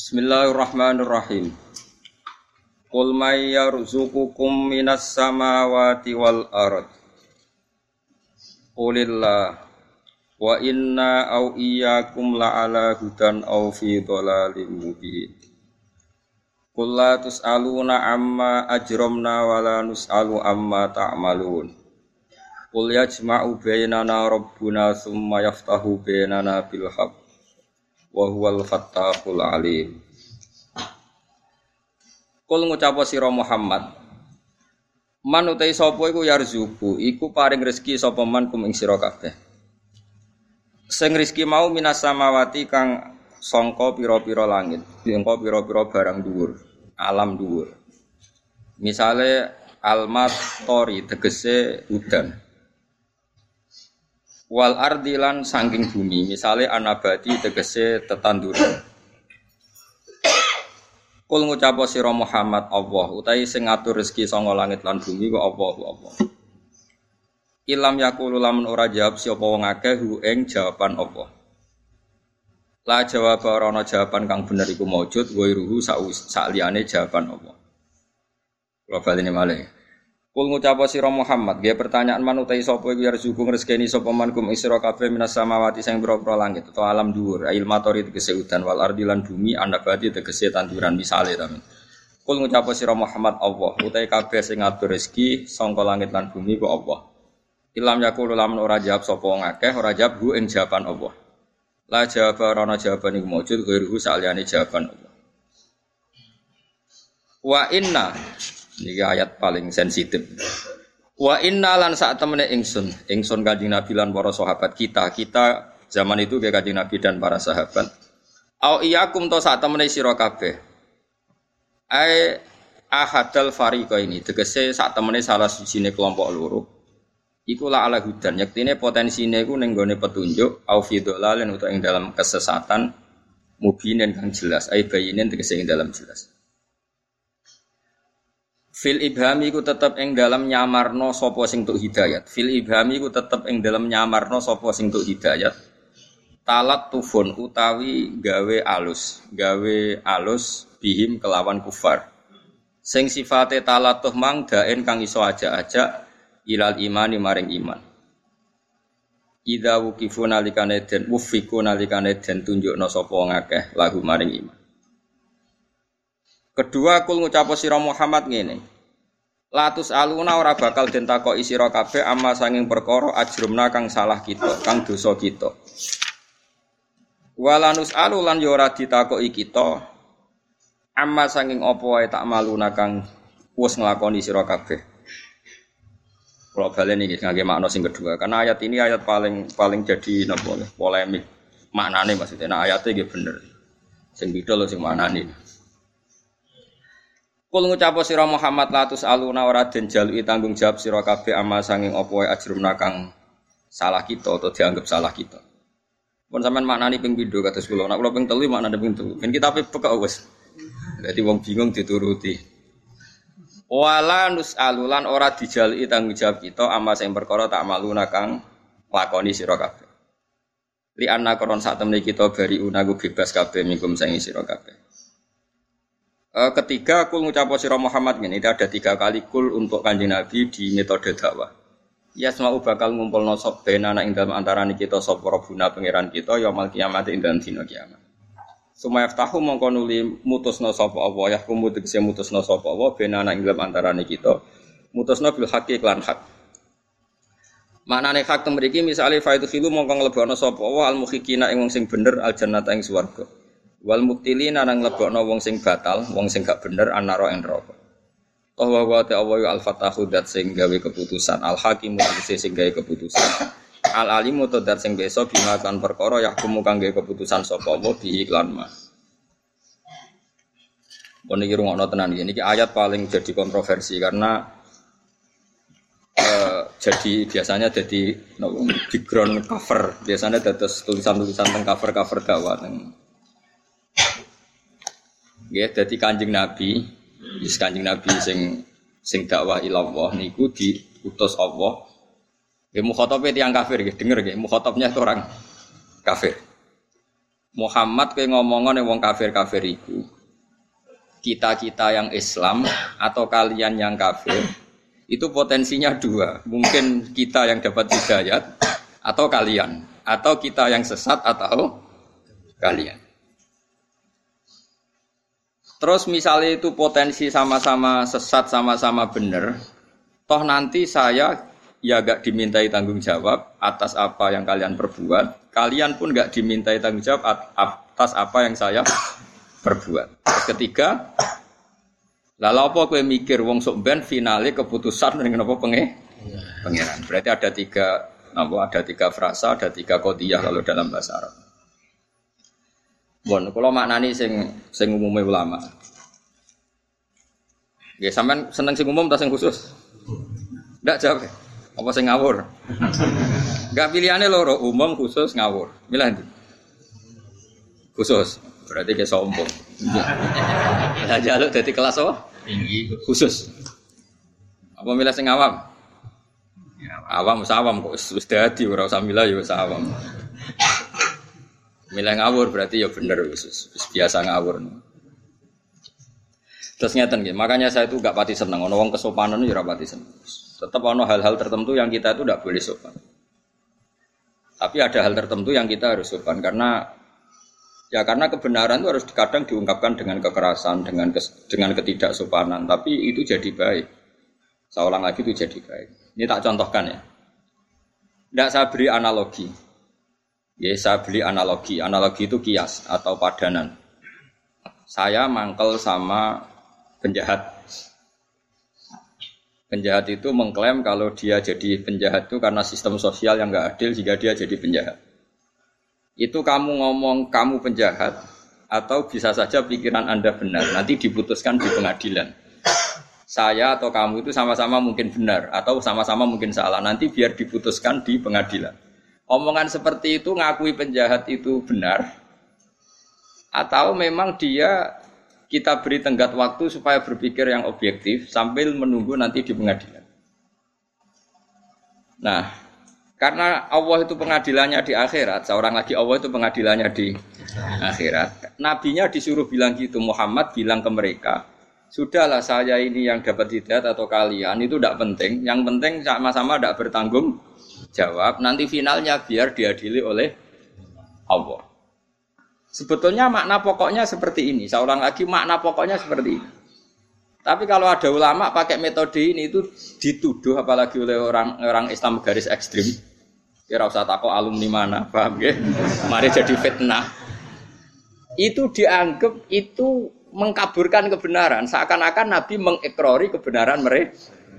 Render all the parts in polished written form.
Bismillahirrahmanirrahim. Qul may yarzuqukum minas samawati wal ard. Qulillah wa inna au iyyakum la'ala hudan au fi dhalalim mubin. Qul la tus'aluna amma ajramna wa la nus'alu amma ta'malun. Qul yajma'u bainana rabbuna tsumma yaftahu bainana bil haqq wa huwal fattahul alim. Kul ngucap sira Muhammad, man utai sapa iku yarzuku, iku paring rezeki sapa man kum ing sira kabeh. Sing rezeki mau minas samawati kang sangka pira-pira langit, sangka pira-pira barang dhuwur, alam dhuwur. Misale almat tori tegese udan. Wal ardilan saking bumi, misale anabati tegese tetanduran. Kul ngucap sira Muhammad Allah utahe sing ngatur rezeki sanga langit lan bumi ku Allah. Ilam yaqulu lamun ora jawab sapa wong akeh hu ing jawaban Allah. La jawab ora ana jawaban kang bener iku maujud wa ruhu sak liyane jawaban Allah. Kula baleni malih. Kul ngucap sira Muhammad, nggih pertanyaan man utahe sapa iku yarzuku ngresgeni sapa man kum isra kabeh minas samawati sing pira-pira langit utawa alam dhuwur, ail matori tegese udan wal ardi lan bumi anabati tegese tanduran misale ta. Kul ngucap sira Muhammad Allah, utahe kabeh sing ngatur rezeki sangka langit lan bumi ku Allah. Ilam yaqulu lamun ora jawab sapa wong akeh, ora jawab hu ing jawaban Allah. La jawab ora ana jawaban iku maujud ghairuhu saliyane jawaban Allah. Wa inna niki ayat paling sensitif. Wa inna lan sak temene ingsun Kanjeng Nabi lan para sahabat kita zaman itu ke Kanjeng Nabi dan para sahabat. Au iyakum to sak temene sira kabeh. Ai ahadal fariqa ini tegese sak temene salah sijine kelompok loro. Iku la ala hudan yektine potensine iku ning gone petunjuk au fi dhalalen utawa ing dalam kesesatan mubinin kang jelas ai bayinin tegese ing dalam jelas. Fil ibhami ku tetep ing dalam nyamarno sapa sing tuk hidayat. Fil ibhami ku tetep ing dalam nyamarno sapa sing tuk hidayat. Talat tufun utawi gawe alus bihim kelawan kufar. Sing sifate talatuh mang daen kang iso aja-aja ilal imani maring iman. Idza wuqifu nalikane den wufiku nalikane den tunjukna sapa ngakeh lahu maring iman. Kedua kul ngucap sira Muhammad ngene. Latus aluna ora bakal den takoki sira kabeh amma sanging perkara ajrumna kang salah kita, kang dosa kita. Walanus alulan yo ora ditakoki kita amma sanging apa wae tak maluna kang wis nglakoni sira kabeh. Kula baleni iki ngangge makna sing kedua, karena ayat ini ayat paling jadi napa polemik. Maknane maksudnya nah ayate nggih bener. Sing beda lho sing maknane. Kul ngucap sira Muhammad latus aluna ora den jaluki tanggung jawab sira kabeh amal sanging apa wae ajrumna kang salah kita atau dianggap salah kita. Pun sampean maknani ping pindho kados kula. Nek kula ping 3 maknane ping 3. Ben kita pekak wis. Dadi wong bingung dituruti. Wala nusalulan ora dijaluki tanggung jawab kita amal sing perkara tak maluna kang lakoni sira kabeh. Li anna koron sak temene kita bari unaku bebas kabeh mingkum sing sira kabeh. Ketiga kul ngucap sira Muhammad ngene, ada 3 kali kul untuk Kanjeng Nabi di metode dakwah. Ya semau bakal ngumpulna sop benana ing dalem antarané kita sapa Rabbuna pangeran kita yaumul kiamat ing dalem dina kiamat. Sumaya ftahu mongko nuli mutusna sapa Allah yahkumu tegese mutusna sapa Allah benana ing dalem antarané kita mutusna bil haqqi lan hak. Maknane hak temriki misale faitu khilu mongko nglebokno sapa Allah al mukhikina ing wong sing bener al jannata ing swarga. Wal muktilina nang lebokno wong sing batal, wong sing gak bener anara ing neraka. Toh wa ta'awwa al-fatahu dat sing gawe keputusan, al-hakimu sing gawe keputusan. Al-alimu to dat sing besa bima kan perkara yahkumu kang gawe keputusan sapa Allah bi iklan ma. Pun iki rungokno tenan iki ayat paling jadi kontroversi karena jadi biasanya jadi background cover, biasanya dados tulisan-tulisan teng cover-cover dakwah teng ya, dadi Kanjeng Nabi sing dakwah ila Allah niku diutus Allah. Nggih mukhatabé tiyang kafir nggih, denger nggih mukhatabnya itu orang kafir. Muhammad kowe ngomongane wong kafir-kafir iku. Kita-kita yang Islam atau kalian yang kafir itu potensinya dua. Mungkin kita yang dapat hidayat atau kalian, atau kita yang sesat atau kalian. Terus misalnya itu potensi sama-sama sesat, sama-sama benar, toh nanti saya ya gak dimintai tanggung jawab atas apa yang kalian perbuat, kalian pun gak dimintai tanggung jawab atas apa yang saya perbuat. Terus ketiga, lalu apa kowe mikir wong sok ben finale keputusan ning napa pangeran. Berarti ada tiga frasa, ada tiga qodiyah kalau dalam bahasa Arab. Bon, kula maknani sing umume ulama. Nggih, sampean seneng sing umum ta sing khusus? Ndak jawab. Apa sing ngawur? Enggak pilihane loro, umum khusus ngawur. Milih ndi? Khusus. Berarti ke sombong. Lah jaluk dadi kelas apa? Tinggi khusus. Apa milih sing awam? Ya, awam kok wis dadi ora usah milih ya wis awam. Milih ngawur berarti ya bener wis biasa ngawur. Terus ngeten nggih, makanya saya itu enggak pati seneng ana wong kesopanan ya ora pati seneng. Tetap ana hal-hal tertentu yang kita itu enggak boleh sopan. Tapi ada hal tertentu yang kita harus sopan karena kebenaran itu harus kadang diungkapkan dengan kekerasan, dengan ketidaksopanan, tapi itu jadi baik. Seorang lagi itu jadi baik. Ini tak contohkan ya. Tidak saya beri analogi. Ya, saya beli analogi. Analogi itu kias atau padanan. Saya mangkel sama penjahat. Penjahat itu mengklaim kalau dia jadi penjahat itu karena sistem sosial yang enggak adil sehingga dia jadi penjahat. Itu kamu ngomong kamu penjahat atau bisa saja pikiran Anda benar. Nanti diputuskan di pengadilan. Saya atau kamu itu sama-sama mungkin benar atau sama-sama mungkin salah. Nanti biar diputuskan di pengadilan. Omongan seperti itu ngakui penjahat itu benar atau memang dia kita beri tenggat waktu supaya berpikir yang objektif sambil menunggu nanti di pengadilan. Nah, karena Allah itu pengadilannya di akhirat, seorang lagi Allah itu pengadilannya di akhirat. Nabinya disuruh bilang gitu, Muhammad bilang ke mereka, sudahlah saya ini yang dapat hidayat atau kalian itu tidak penting. Yang penting sama-sama tidak bertanggung jawab. Nanti finalnya biar diadili oleh Allah. Sebetulnya makna pokoknya seperti ini. Seorang lagi makna pokoknya seperti ini. Tapi kalau ada ulama pakai metode ini itu dituduh apalagi oleh orang Islam garis ekstrim. Kira usah takut alumni mana, paham ya? Mari jadi fitnah. Itu dianggap itu mengkaburkan kebenaran. Seakan-akan Nabi mengikrori kebenaran mereka.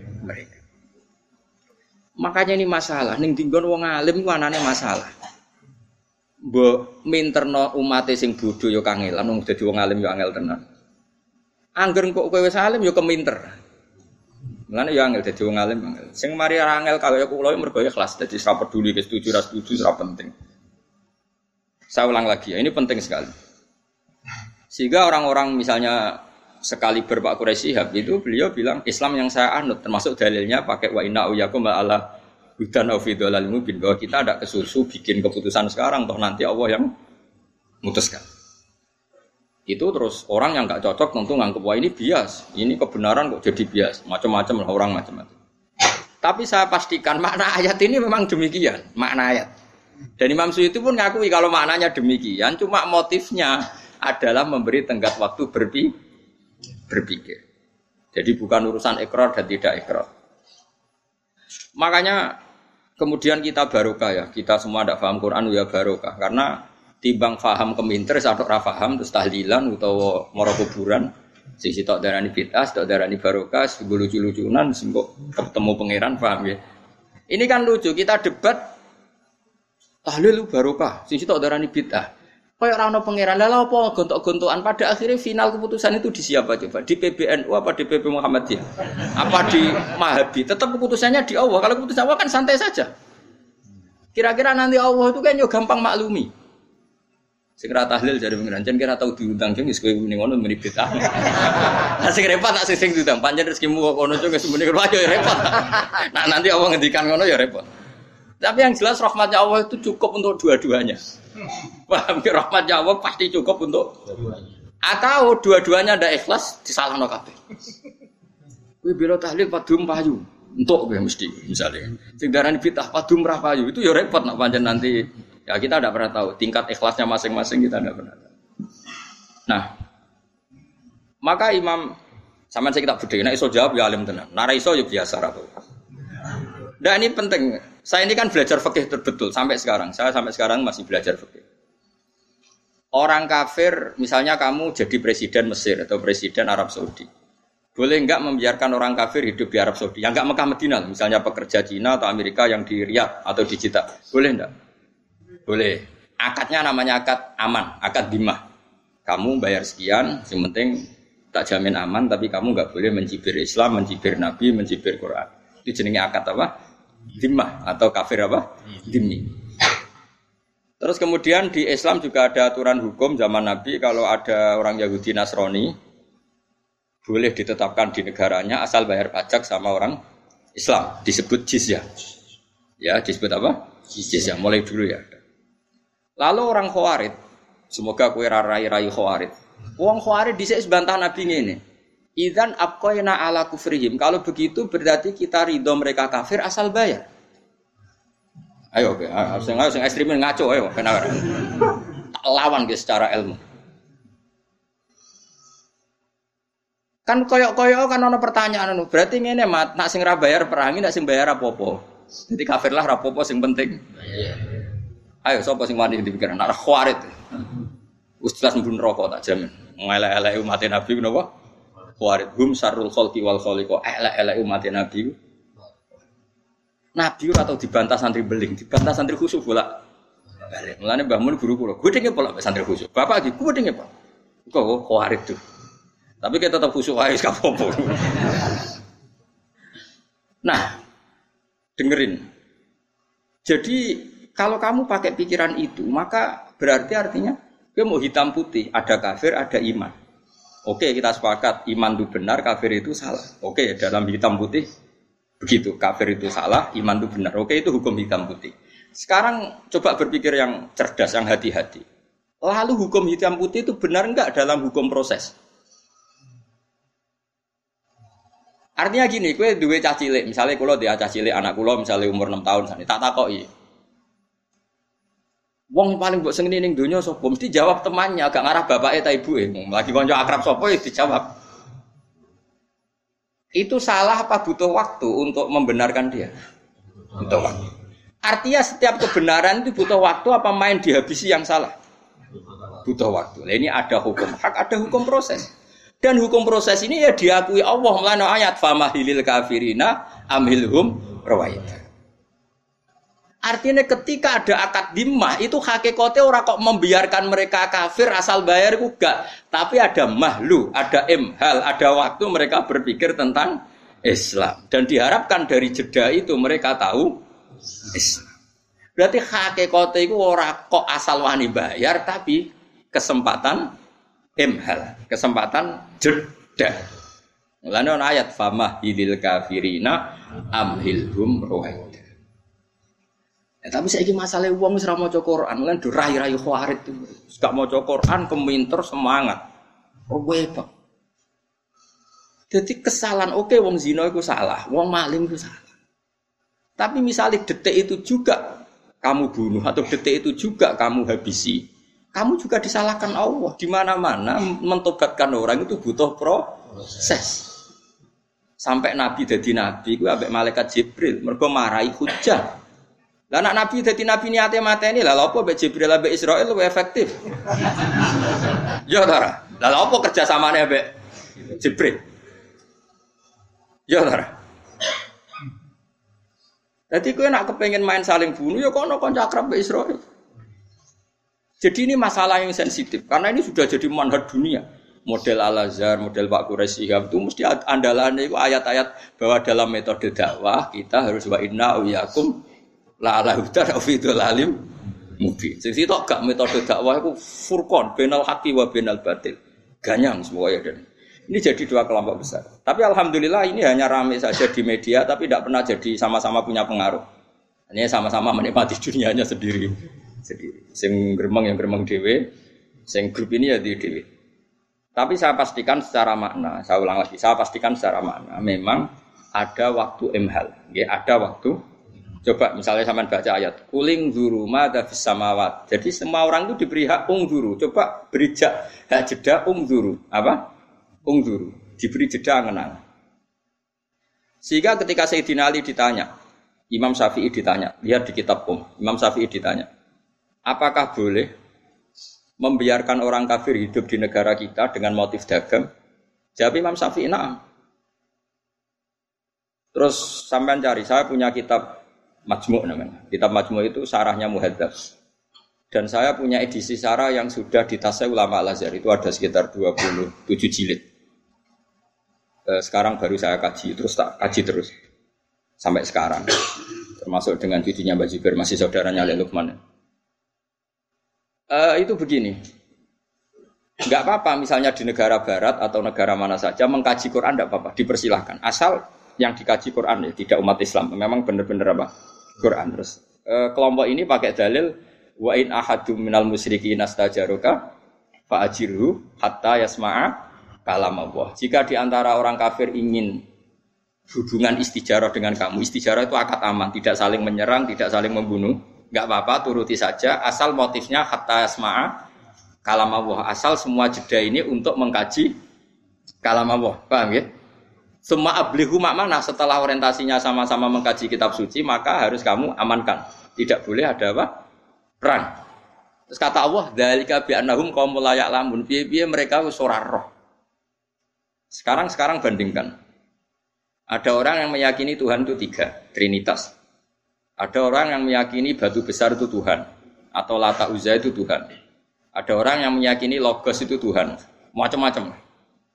Makanya ini masalah. Ning dinggon wong alim ku anane masalah. Mbok minterno umate sing bodho ya kangelan wong dadi wong alim ya angel tenan. Angger kok kowe wis alim ya keminter. Mulane ya angel dadi wong alim angel. Sing mari angel kaya kula mergo ikhlas dadi ora peduli ke setuju ora setuju ora penting. Saya ulang lagi ya, ini penting sekali. Sehingga orang-orang misalnya sekali Pak Quraisy Shihab itu beliau bilang Islam yang saya anut termasuk dalilnya pakai wa inna uyakum ala hudan aw fi dhalal mubin bahwa kita ada kesusu bikin keputusan sekarang toh nanti Allah yang memutuskan. Itu terus orang yang enggak cocok tentu nganggep wah ini bias, ini kebenaran kok jadi bias, macam-macam lah orang macam-macam. Tapi saya pastikan makna ayat ini memang demikian, makna ayat. Dan Imam Suyuti pun ngakui kalau maknanya demikian, cuma motifnya adalah memberi tenggat waktu berpikir. Jadi bukan urusan ikrar dan tidak ikrar. Makanya kemudian kita barokah ya, kita semua tidak paham Quran ya barokah karena timbang paham keminter atau ra paham terus tahlilan utawa mara kuburan sing sitok darani bid'ah, sitok darani barokah, sing lucu-lucunan sing kok ketemu pangeran paham ya. Ini kan lucu, kita debat tahlil barokah, sing sitok darani bid'ah. Kayak ora ono pangeran lha apa gontok-gontokan pada akhirnya final keputusan itu di siapa coba? Di PBNU apa di PP Muhammadiyah? Apa di Mahabi? Tetap keputusannya di Allah. Kalau keputusan Allah kan santai saja. Kira-kira nanti Allah itu kan yo gampang maklumi. Sing ra tahlil jare pengiran jan kira tau diundang jeng wis kowe ning ngono meni bid'ah. Lah sing repot tak sing diundang pancen rezekimu kok ngono jeng wis muni yo repot. Nah nanti Allah ngendikan ngono ya repot. Tapi yang jelas rahmatnya Allah itu cukup untuk dua-duanya. Paham ki rahmatnya Allah pasti cukup untuk atau dua-duanya ndak ikhlas disalahno kabeh. Kowe bela tahlil padum payu. Entuk kowe mesti misalnya. Sing darani bid'ah padum ra payu itu ya repot nak pancen nanti ya kita tidak pernah tahu tingkat ikhlasnya masing-masing kita tidak pernah tahu. Nah, maka Imam sama saya kita beda, nek iso jawab ya alim tenan. Nek iso ya biasa ra. Nah ini penting. Saya ini kan belajar fikih betul sampai sekarang. Saya sampai sekarang masih belajar fikih. Orang kafir, misalnya kamu jadi presiden Mesir atau presiden Arab Saudi. Boleh enggak membiarkan orang kafir hidup di Arab Saudi? Yang enggak Mekah Madinah, misalnya pekerja Cina atau Amerika yang di Riyadh atau di Jeddah. Boleh enggak? Boleh. Akadnya namanya akad aman, akad dimah. Kamu bayar sekian, yang penting tak jamin aman, tapi kamu enggak boleh mencibir Islam, mencibir Nabi, mencibir Quran. Itu jenenge akad apa? Dimah atau kafir apa? Dimmi. Terus kemudian di Islam juga ada aturan hukum zaman Nabi kalau ada orang Yahudi Nasrani boleh ditetapkan di negaranya asal bayar pajak sama orang Islam, disebut jizyah. Ya, disebut apa? Jizyah, mulai dulu ya. Lalu orang Khawarij, semoga kowe rai-rai Khawarij. Wong Khawarij dhisik bantah Nabi ngene. Idzan abqaina ala kufrihim. Kalau begitu berarti kita ridho mereka kafir asal bayar. Ayo, sing ekstremen ngaco ayo kena. Tak lawan ge secara ilmu. Kan koyok-koyok kan ana pertanyaan anu. Berarti ngene mat, nak sing ra bayar perangi, nak sing bayar apa-apa. Jadi kafir lah ra apa-apa sing penting. Ayo sapa sing wani dipikiran nak Khawarij. Ustaz mbun rokok tak jamin. Ngelek-elek umat Nabi napa? Khawarij hum syarrul khalqi wal khaliqa. Elek-elek umat Nabi. Nabi ora tau dibantah santri beling, dibantah santri khusyuk bola. Balik. Mulane Mbah Mun guru kula, gedenge pola santri khusyuk. Bapak iki gedenge, Pak. Kok Khawarij tuh. Tapi kita tetap khusyuk ae gak apa-apa. Nah, dengerin. Jadi kalau kamu pakai pikiran itu, maka berarti artinya dia mau hitam putih, ada kafir, ada iman. Oke, kita sepakat iman itu benar, kafir itu salah. Oke, dalam hitam putih begitu, kafir itu salah, iman itu benar. Oke, itu hukum hitam putih. Sekarang coba berpikir yang cerdas, yang hati-hati. Lalu hukum hitam putih itu benar enggak dalam hukum proses? Artinya gini, kowe duwe cah cilik, misalnya kula duwe cah cilik, anak kula misalnya umur 6 tahun sane, tak takoki. Wong paling mbok seneni ning donya sapa? Mesti jawab temannya, agak ngarah bapake ta ibuke. Lagi kanca akrab sapa ya dijawab. Itu salah apa butuh waktu untuk membenarkan dia? Butuh waktu. Artinya setiap kebenaran itu butuh waktu apa main dihabisi yang salah? Butuh waktu. Nah, ini ada hukum hak, ada hukum proses. Dan hukum proses ini ya diakui Allah melalui ayat famahilil kafirina amhilhum rawaita. Artinya ketika ada akad dimah itu hakikatnya orang kok membiarkan mereka kafir asal bayar itu enggak. Tapi ada mahlu, ada imhal, ada waktu mereka berpikir tentang Islam. Dan diharapkan dari jeda itu mereka tahu Islam. Berarti hakikatnya itu orang kok asal wani bayar tapi kesempatan imhal, kesempatan jeda. Mulane ana ayat famahilil kafirina amhilhum rawaita. Ya, tapi saiki masalah wong wis ora maca Quran, lan do rai-rai Khawarij itu. Gak maca Quran keminter semangat. Oh webak. Jadi kesalahan oke wong zina iku salah, wong maling iku salah. Tapi misalnya detik itu juga kamu bunuh atau detik itu juga kamu habisi, kamu juga disalahkan Allah. Di mana-mana mentobatkan orang itu butuh proses. Sampai Nabi jadi Nabi iku ambek malaikat Jibril mergo marahi hujah. Lah anak Nabi dadi nabi niate mateni lah lha apa mbek Jibril ambek Israil luwih efektif. Ya ta. Lah lha apa kerja samane ambek Jibril? Ya ta. Dadi kowe nek kepengin main saling bunuh ya kono kanca akrab mbek Israil. Jadi ini masalah yang sensitif karena ini sudah jadi manhaj dunia. Model Al-Azhar, model Pak Quraisy itu mesti andalannya itu ayat-ayat bahwa dalam metode dakwah kita harus wa inna wiyakum la ala hudan afidul alim mubin. Sing sitok gak metode dakwah iku furqan bainal haqqi wa bainal batil. Ganyang semuanya dan ini jadi dua kelompok besar. Tapi alhamdulillah ini hanya ramai saja di media tapi tidak pernah jadi sama-sama punya pengaruh. Hanya sama-sama menikmati dunianya sendiri. Sing gremeng yang gremeng dhewe, sing grup ini ya dhewe. Tapi saya pastikan secara makna, saya ulang lagi, saya pastikan secara makna memang ada waktu imhal, ya ada waktu. Coba misalnya sampean baca ayat, kuling zuru madza fis samawat. Jadi semua orang itu diberi hak ungzuru. Coba beri hak jeda ungzuru. Apa? Ungzuru. Diberi jeda ngenang. Sehingga ketika Sayyidina Ali ditanya, Imam Syafi'i ditanya, lihat di kitab Imam Syafi'i ditanya, apakah boleh membiarkan orang kafir hidup di negara kita dengan motif dagang? Jawab Imam Syafi'i, na'am. Terus sampean cari, saya punya kitab Majmu' namanya. Kitab Majmu' itu sarahnya Muhadzab. Dan saya punya edisi sarah yang sudah ditasai ulama Al-Azhar. Itu ada sekitar 27 jilid. Sekarang baru saya kaji, terus tak kaji terus. Sampai sekarang. Termasuk dengan cucunya Mbak Zubair, masih saudaranya Ali Lukman. Itu begini. Enggak apa-apa misalnya di negara barat atau negara mana saja mengkaji Quran enggak apa-apa, dipersilahkan. Asal yang dikaji Quran ya, tidak umat Islam. Memang benar-benar apa? Quran. Terus kelompok ini pakai dalil wa in ahadum minal musyrikin astajaruka fa ajirhu hatta yasma'a kalam Allah. Jika di antara orang kafir ingin hubungan istijarah dengan kamu, istijarah itu akad aman, tidak saling menyerang, tidak saling membunuh, enggak apa-apa, turuti saja asal motifnya hatta yasma'a kalam Allah. Asal semua jeda ini untuk mengkaji kalam Allah. Paham ya? Semua ablihu makna setelah orientasinya sama-sama mengkaji kitab suci, maka harus kamu amankan. Tidak boleh ada apa? Perang. Terus kata Allah, dzalika bi annahum qaumul la ya'lamun. Piye-piye mereka wis ora roh. Sekarang bandingkan. Ada orang yang meyakini Tuhan itu 3, Trinitas. Ada orang yang meyakini batu besar itu Tuhan atau Lata Uzza itu Tuhan. Ada orang yang meyakini Logos itu Tuhan. Macam-macam.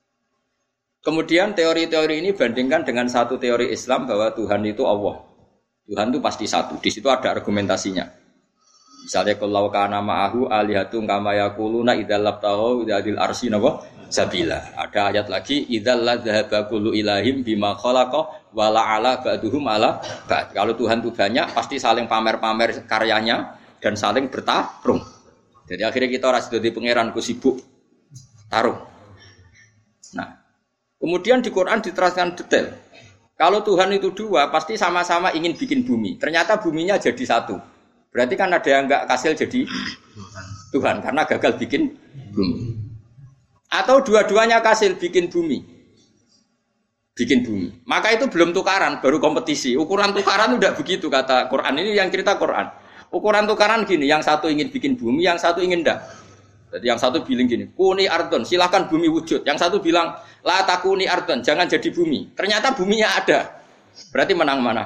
Kemudian teori-teori ini bandingkan dengan satu teori Islam bahwa Tuhan itu Allah. Tuhan itu pasti satu. Di situ ada argumentasinya. Misalnya kalau kana ma'ahu alihatun kama yaquluna idzal labtahu idzal arsy napa sabila. Ada ayat lagi idzal ladzahaba kullu ilahim bima khalaqa wa la ala ba'duhum ala ba'd. Kalau Tuhan itu banyak pasti saling pamer-pamer karyanya dan saling bertarung. Jadi akhirnya kita ora sida di pangeran ku sibuk tarung. Nah, kemudian di Quran diterangkan detail. Kalau Tuhan itu 2, pasti sama-sama ingin bikin bumi. Ternyata buminya jadi 1. Berarti kan ada yang enggak kasil jadi Tuhan karena gagal bikin bumi. Atau dua-duanya kasil bikin bumi. Bikin bumi. Maka itu belum tukaran, baru kompetisi. Ukuran tukaran udah begitu kata Quran. Ini yang cerita Quran. Ukuran tukaran gini, yang satu ingin bikin bumi, yang satu ingin enggak. Jadi yang satu bilang gini, kuni ardon, silakan bumi wujud. Yang satu bilang, la takuni ardon, jangan jadi bumi. Ternyata buminya ada. Berarti menang mana?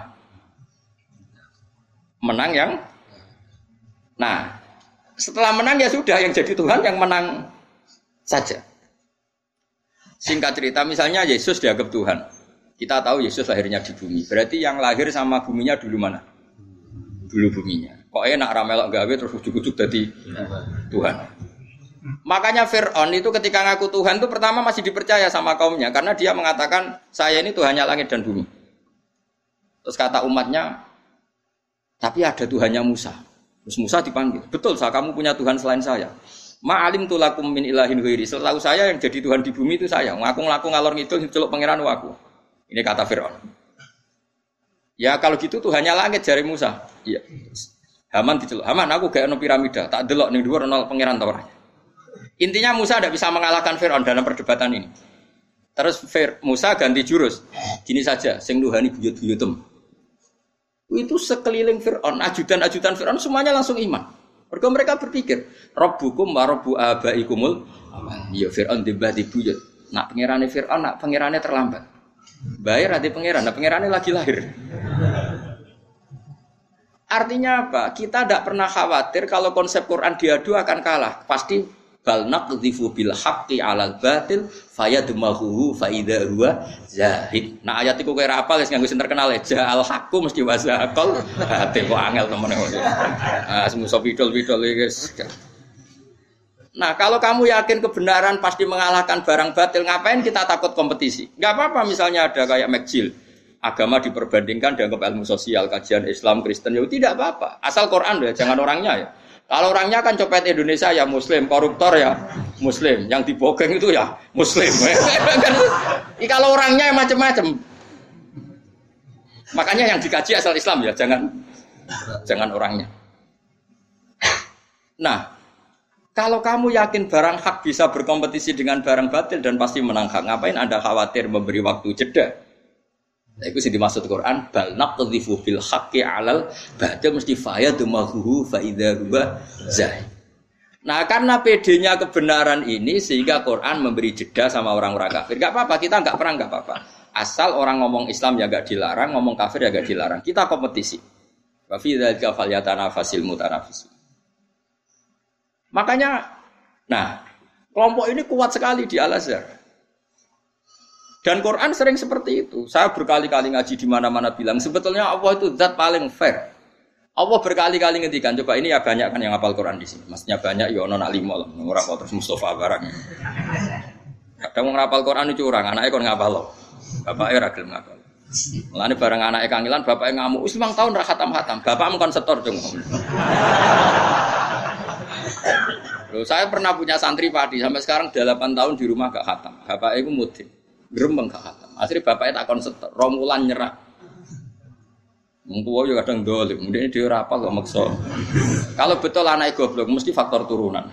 Menang yang. Nah, setelah menang ya sudah, yang jadi Tuhan yang menang saja. Singkat cerita, misalnya Yesus dianggap Tuhan. Kita tahu Yesus lahirnya di bumi. Berarti yang lahir sama buminya dulu mana? Dulu buminya. Kok enak ramelok gawe terus ujuk-ujuk jadi Tuhan. Makanya Fir'aun itu ketika ngaku Tuhan itu pertama masih dipercaya sama kaumnya karena dia mengatakan saya ini Tuhannya langit dan bumi. Terus kata umatnya, tapi ada Tuhannya Musa. Terus Musa dipanggil, betul kamu punya Tuhan selain saya. Ma'alim tulakum min ilahin ghairi. Setahu saya yang jadi Tuhan di bumi itu saya. Ngaku-ngaku ngalor ngidul celuk pangeran aku. Ini kata Fir'aun. Ya kalau gitu Tuhannya langit jari Musa. Iya. Haman diceluk. Haman aku gak ono piramida, tak delok ning dhuwur ono pangeran ta ora. Intinya Musa tidak bisa mengalahkan Fir'aun dalam perdebatan ini. Terus Musa ganti jurus. Gini saja, sing nuhani buyut-buyutem. Itu sekeliling Fir'aun, ajudan-ajudan Fir'aun semuanya langsung iman. Mereka berpikir, Rabbukum wa Rabbu abaikumul. Ya Fir'aun dibah dibuyut. Nak pangerane Fir'aun, nak pangerane terlambat. Bayar hati pangeran, nak pangerane lagi lahir. Artinya apa? Kita tidak pernah khawatir kalau konsep Quran diadu akan kalah. Pasti bal naqdhifu bil haqqi 'alal batil fayadmahu fa idza huwa zahid. Nah ayat iku kowe ora apal wis nganggo sing terkenal ja al haqqu mesti wasaqal ate kok angel temen. Ah semuso pidol-pidol guys. Nah, kalau kamu yakin kebenaran pasti mengalahkan barang batil, ngapain kita takut kompetisi? Enggak apa-apa misalnya ada kayak McGill. Agama diperbandingkan dianggap ilmu sosial, kajian Islam, Kristen, ya tidak apa-apa. Asal Quran ya, jangan orangnya ya. Kalau orangnya kan copet Indonesia ya Muslim, koruptor ya Muslim, yang dibogeng itu ya Muslim. Kalau orangnya macam-macam. Makanya yang dikaji asal Islam ya, jangan orangnya. Nah, kalau kamu yakin barang hak bisa berkompetisi dengan barang batil dan pasti menang hak, ngapain Anda khawatir memberi waktu jeda? Nah, itu sih dimaksud Quran, bal naqdhifu bil haqqi 'alal batil mesti fayadmahu fa idza huwa zahid. Nah, karena PD-nya kebenaran ini sehingga Quran memberi jeda sama orang-orang kafir. Enggak apa-apa, kita enggak perang enggak apa-apa. Asal orang ngomong Islam ya enggak dilarang, ngomong kafir ya enggak dilarang. Kita kompetisi. Wa fi dzalika falyatanafasil mutanafisun. Makanya, nah, kelompok ini kuat sekali di Al-Azhar. Dan Quran sering seperti itu. Saya berkali-kali ngaji di mana-mana bilang, sebetulnya Allah itu zat paling fair. Allah berkali-kali ngendikan, coba ini ya banyak kan yang hafal Quran di sini. Maksudnya banyak, ya ono nak limo lah, ora kok terus Mustafa barang. Kadang wong ngapal Quran itu curang, anake kon ngapal loh. Bapake ora gelem ngapal. Mulane bareng anake kangilan, bapake ngamuk, wis 5 tahun ra khatam-khatam. Bapakmu kon setor dong. Loh, saya pernah punya santri padi sampai sekarang 8 tahun di rumah gak khatam. Bapaknya itu mudik, gremeng gak khatam. Akhirnya bapaknya takon setor, romulan nyerah. Mengkuwo juga kadang dolim, kemudian dia rapal kok maksa. Kalau betul anak goblok, mesti faktor turunan.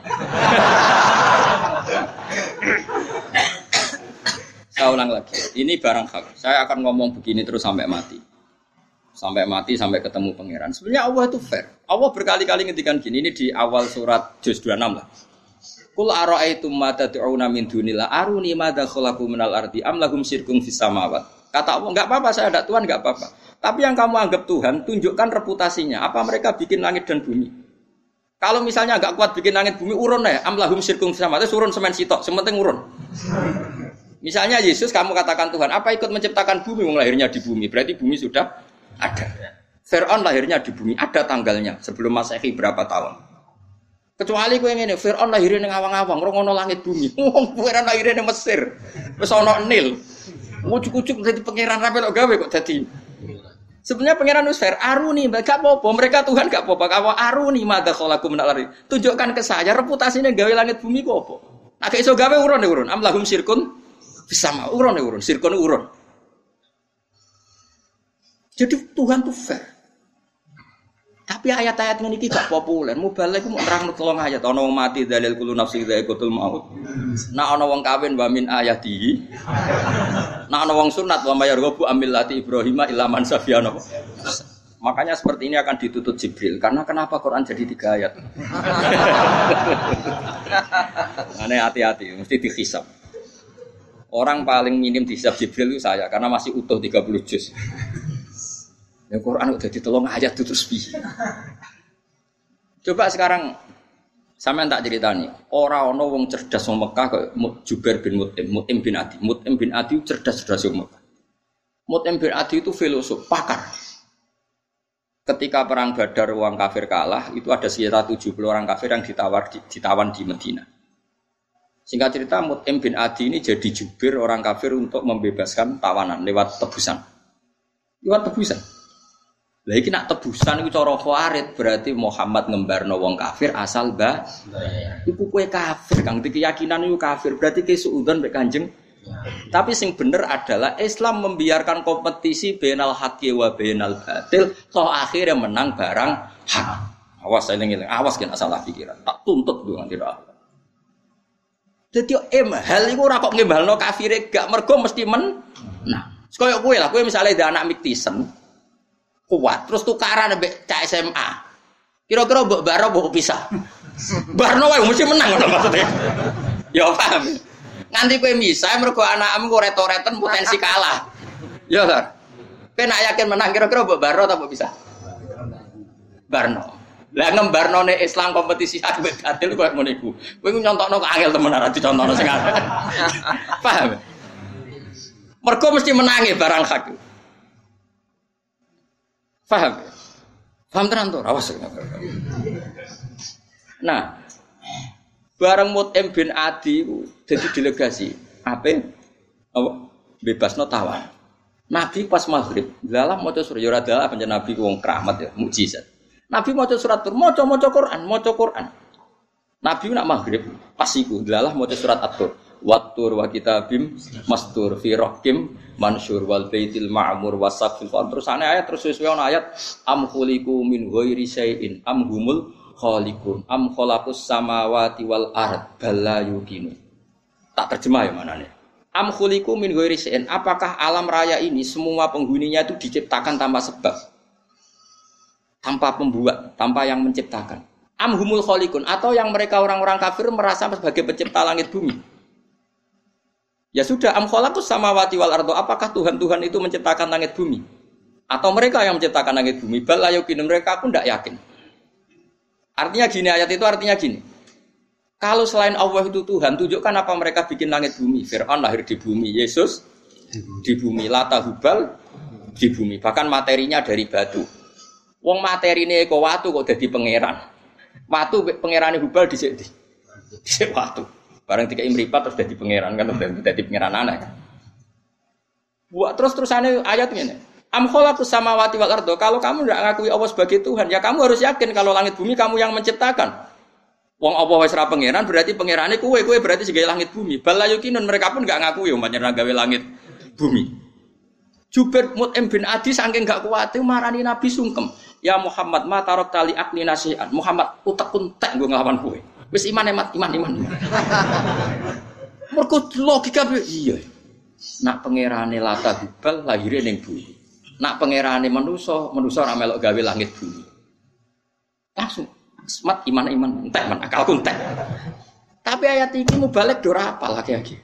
Saya ulang lagi, ini barang hak. Saya akan ngomong begini terus sampai mati. Sampai mati, sampai ketemu pangeran. Sebenarnya Allah itu fair. Allah berkali-kali ngendikan gini, ini di awal surat Juz 26 lah. Qul ara'aytum ma tad'una min dunillah aruni madza khalaqu minal ardi am lahum syirkun fis samawat. Kata Allah, enggak apa-apa saya ada Tuhan, enggak apa-apa. Tapi yang kamu anggap Tuhan, tunjukkan reputasinya. Apa mereka bikin langit dan bumi? Kalau misalnya enggak kuat bikin langit bumi, urun ya. Am lahum syirkun fis samawat, urun semen sitok, sementing urun. Misalnya Yesus kamu katakan Tuhan, apa ikut menciptakan bumi, wong lahirnya di bumi? Berarti bumi sudah ada. Fir'aun lahirnya di bumi, ada tanggalnya sebelum Masehi berapa tahun. Kecuali kowe ngene, Fir'aun lahirnya ning awang-awang, ora ono langit bumi. Wong Fir'aun lahirnya ning Mesir. Wis ono Nil. Ujuk-ujuk dadi pangeran ra melok gawe kok dadi. Sebenarnya pangeran wis fair, aruni gak apa-apa, mereka Tuhan gak apa-apa. Kamu aruni madza khalaqu min al-ardi. Tunjukkan ke saya reputasine gawe langit bumi kok apa. Nek iso gawe urun. Am lahum syirkun bisama urun. Syirkun urun. Jadi Tuhan itu fair. Tapi ayat-ayat ini tidak populer. Mubalek mau nerang tolong ayat. Ana wong mati dalil kullu nafsi dha'iqatul maut. Nak ana wong kawin wa min ayati. Nak ana wong sunat wa mayarghabu amillati Ibrahim illa man safiyana. Makanya seperti ini akan ditutup Jibril. Karena kenapa Quran jadi 3 ayat? Aneh hati-hati, mesti dihisab. Orang paling minim dihisab Jibril itu saya karena masih utuh 30 juz. Yang Quran udah ditolong ayat itu terus piye. Coba sekarang sampean tak ceritani, ora ana wong cerdas wong Mekah kaya Jubair bin Mut'im bin Adi. Mut'im bin Adi cerdas wong Mekah. Mut'im bin Adi itu filosof, pakar. Ketika perang Badar orang kafir kalah, itu ada sekitar 70 orang kafir yang ditawan di Madinah. Singkat cerita Mut'im bin Adi ini jadi jubir orang kafir untuk membebaskan tawanan lewat tebusan. Lah iki nak tebusan iku cara Khawarij berarti Muhammad ngembarno wong kafir asal iku kowe kafir kang keyakinan iku kafir berarti ke suudzon mek Kanjeng. Tapi sing bener adalah Islam membiarkan kompetisi bainal haqqi wa bainal batil toh akhirnya menang barang hak. Awas eling-eling, awas kena salah pikiran. Tak tuntut yo nganti ra. Dadi hal iku ora kok ngembalno kafire gak mergo mesti menang. Kaya kowe lah, kowe misale ada anak Miktisen kuat, terus tukaran ambek cak SMA. Kira-kira mbok baro mbok pisah. Barno wae mesti menang ngono maksudnya. Ya paham. Nganti kowe misah mergo anakmu kok reto-reten potensi kalah. Ya kan? Kowe nak yakin menang kira-kira mbok baro ta mbok pisah? Barno. Lah ngembarnone Islam kompetisi hak mbek batil koyo ngono iku. Kowe nyontokno kok angel temen ora dicontohno sing arep. Paham? Mergo mesti menangi barang hak. Paham tenan to? Awas. Nah, bareng Mut'im bin Adi itu jadi delegasi. Apa? Bebasno tawan. Nabi pas maghrib, dalam maca surah ora dalah pancen Nabi wong keramat ya, mukjizat. Nabi maca surat Tur, maca Quran. Nabi nak maghrib pas iku delalah maca surat At-Tur. Wat-tur wa kitabim mastur fi raqim mansur wal baitil ma'mur wasaqfil fal. Terus ayat terus sesuai ana ayat am khuliqu min ghairi syai'in am humul khaliqun am khalaqus samawati wal ard balla yuqinu. Tak terjemah ya manane. Am khuliqu min ghairi syai'in, apakah alam raya ini semua penghuninya itu diciptakan tanpa sebab? Tanpa pembuat, tanpa yang menciptakan. Am humul khaliqun, atau yang mereka orang-orang kafir merasa sebagai pencipta langit bumi. Ya sudah, am khalaqus samawati wal ardo. Apakah Tuhan itu menciptakan langit bumi? Atau mereka yang menciptakan langit bumi? Bal la yuqinu, mereka pun tidak yakin. Artinya gini, ayat itu artinya gini. Kalau selain Allah itu Tuhan, tunjukkan apa mereka bikin langit bumi. Fir'aun lahir di bumi, Yesus di bumi, Lata Hubal di bumi. Bahkan materinya dari batu. Wong materi ini kok watu kok jadi pangeran. Watu pangerane Hubal dhisik watu. Barang tiga imripat terus jadi pangeran kan, jadi pangeran aneh. Buat terus-terusannya ayat ini. Am khalaqus samawati wal ardo. Kalau kamu tidak ngakui Allah sebagai Tuhan, ya kamu harus yakin kalau langit bumi kamu yang menciptakan. Wong Allah wis ra pangeran berarti pangerane kowe berarti sebagai langit bumi. Bal la yuqinun, mereka pun enggak ngakui umpamanya gawe langit bumi. Jubair Mut'im bin Adi saking enggak kuat marani Nabi sungkem. Ya Muhammad ma tarok tali akni nasihan. Muhammad utek-untek nggo nglawan kowe. Wis iman. Mergo logika iya. Nak pangerane Lata Hubal lahire ning bumi. Nak pangerane manusa ora melok gawe langit bumi. Langsung Mat iman entek men akalku entek. Tapi ayat iki mubalek do ora apal lagi.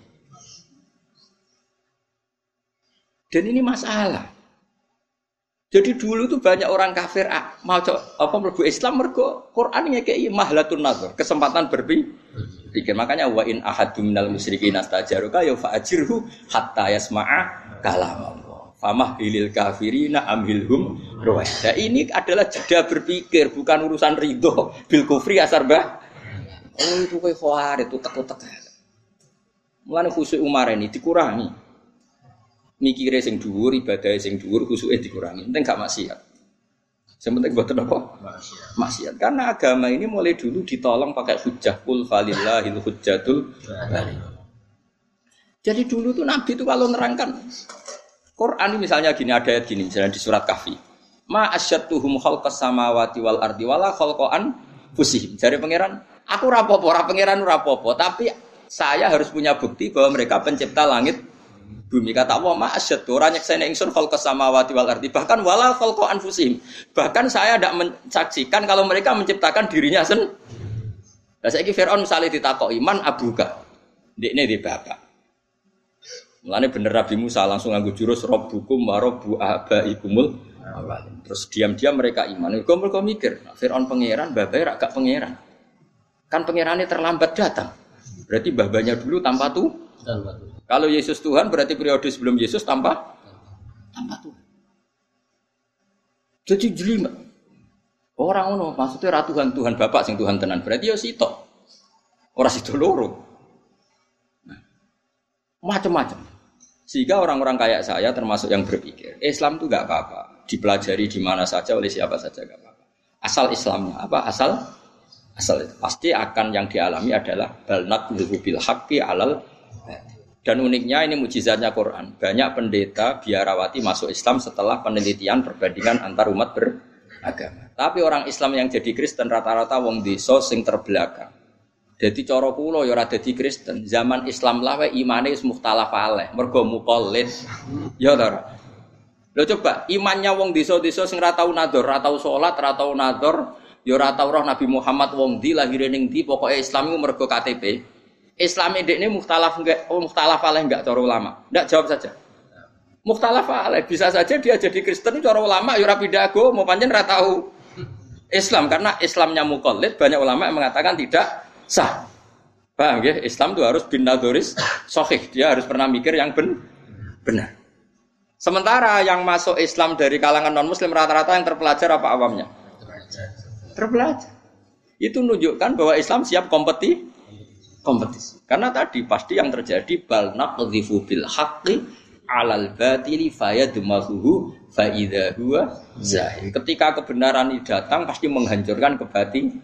Dan ini masalah. Jadi dulu tuh banyak orang kafir mau mlebu Islam mergo Quran ngekeki mahlatun nazar, kesempatan berpikir. Makanya wa in ahadum minal musyrikin astajaruka ya fa'ajirhu hatta yasma'a kalam Allah. Famahilil kafirina amhilhum ruwaida. Ini adalah jeda berpikir, bukan urusan ridho bil kufri asar bah. Oh itu kowe khawarit utek-utek. Mulane khusyuk Umar ini dikurangi. Mikire sing dhuwur, ibadahe sing dhuwur, khusuke dikurangi. Penting gak maksiat. Sing penting mboten apa? Maksiat. Karena agama ini mulai dulu ditolong pakai hujjah qul falillahil hujjatul baligh. Jadi dulu tuh Nabi itu kalau nerangkan Quran ini misalnya gini, ada ayat gini misalnya di surat Kahfi. Ma asyattuhum khalqas samawati wal ardi wala khalqan fusihim. Jadi pangeran, aku rapopo, pangeran rapopo, tapi saya harus punya bukti bahwa mereka pencipta langit bumi. Kata Allah, ma asyattu ora nyekseni ingsun khalqas samawati wal ardi, bahkan wala khalqan fusihim. Bahkan saya tidak mensaksikan kalau mereka menciptakan dirinya sendiri. Lah saiki Firaun misale ditakoki man abuka. Ndekne di bapak. Mulane bener Nabi Musa langsung nganggo jurus rabbukum wa rabbu abaikumul awalin. Terus diam-diam mereka iman. Mereka mikir, Firaun pangeran, babae ra gak pangeran. Kan pangerane terlambat datang. Berarti babanya dulu tanpa tuh. Kalau Yesus Tuhan berarti periode sebelum Yesus tanpa Tuhan. Jadi jelimet. Orang ngono maksudnya ra Tuhan Bapak sing Tuhan tenan. Berarti ya sitok. Ora sitok loro. Macam-macam. Sehingga orang-orang kayak saya termasuk yang berpikir Islam itu enggak apa-apa, dipelajari di mana saja oleh siapa saja enggak apa-apa. Asal Islamnya apa? Asal itu. Pasti akan yang dialami adalah balnat bil haqqi alal. Dan uniknya ini mukjizatnya Quran. Banyak pendeta biarawati masuk Islam setelah penelitian perbandingan antar umat beragama. Tapi orang Islam yang jadi Kristen rata-rata wong desa sing terbelakang. Jadi cara kula ya ora dadi Kristen. Zaman Islam lah wae imane wis mukhtalaf alaih, mergo muqallid. Ya ta. Lho coba imannya wong desa-desa sing ora tau nador, ora tau salat, ora tau nador, ya ora tau roh Nabi Muhammad wong ndi lahire ning ndi, pokoke Islam iku mergo KTP. Islam ndekne mukhtalaf enggak, mukhtalaf alaih enggak cara ulama. Enggak jawab saja. Mukhtalaf alaih bisa saja dia jadi Kristen cara ulama ya ora pindah agama, pancen ora tau Islam karena Islamnya muqallid, banyak ulama yang mengatakan tidak sah. Paham ya? Islam itu harus bin nadzoris sahih. Dia harus pernah mikir yang benar. Sementara yang masuk Islam dari kalangan non-muslim rata-rata yang terpelajar apa awamnya? Terpelajar. Itu menunjukkan bahwa Islam siap kompetisi. Karena tadi pasti yang terjadi bal naqdhifu bil haqqi 'alal batili fayadmahu fa idza huwa zahir. Ketika kebenaran ini datang pasti menghancurkan kebatilan.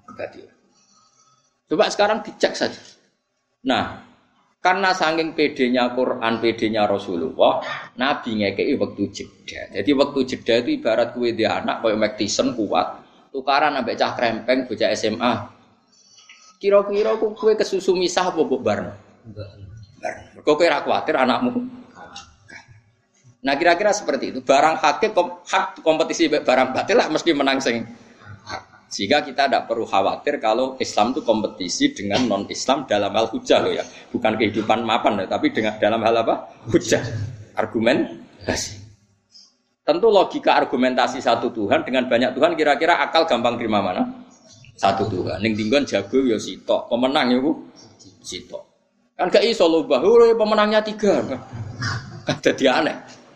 Coba sekarang dicek saja. Nah, karena saking pedenya Quran, pedenya Rasulullah, Nabi ngekei waktu jeda. Jadi waktu jeda itu ibarat kue dia anak koyo Mike Tyson kuat, tukaran ambek cah krempeng bocah SMA. Kira-kira kue kesusu misah apa mbok bareng? Bareng. Kok kowe ora kuwatir anakmu? Nah, kira-kira seperti itu. Barang hak kompetisi barang batil lah mesti menang sing. Sehingga kita tidak perlu khawatir kalau Islam itu kompetisi dengan non-Islam dalam hal hujah loh ya. Bukan kehidupan mapan loh, tapi dengan dalam hal apa? Hujah. Argumentasi. Tentu logika argumentasi satu Tuhan dengan banyak Tuhan kira-kira akal gampang terima mana? Satu Tuhan. Ning dinggon jago ya sitok, pemenang ya ku sitok. Kan gak iso lho bahwa pemenangnya 3. Kan dadi aneh.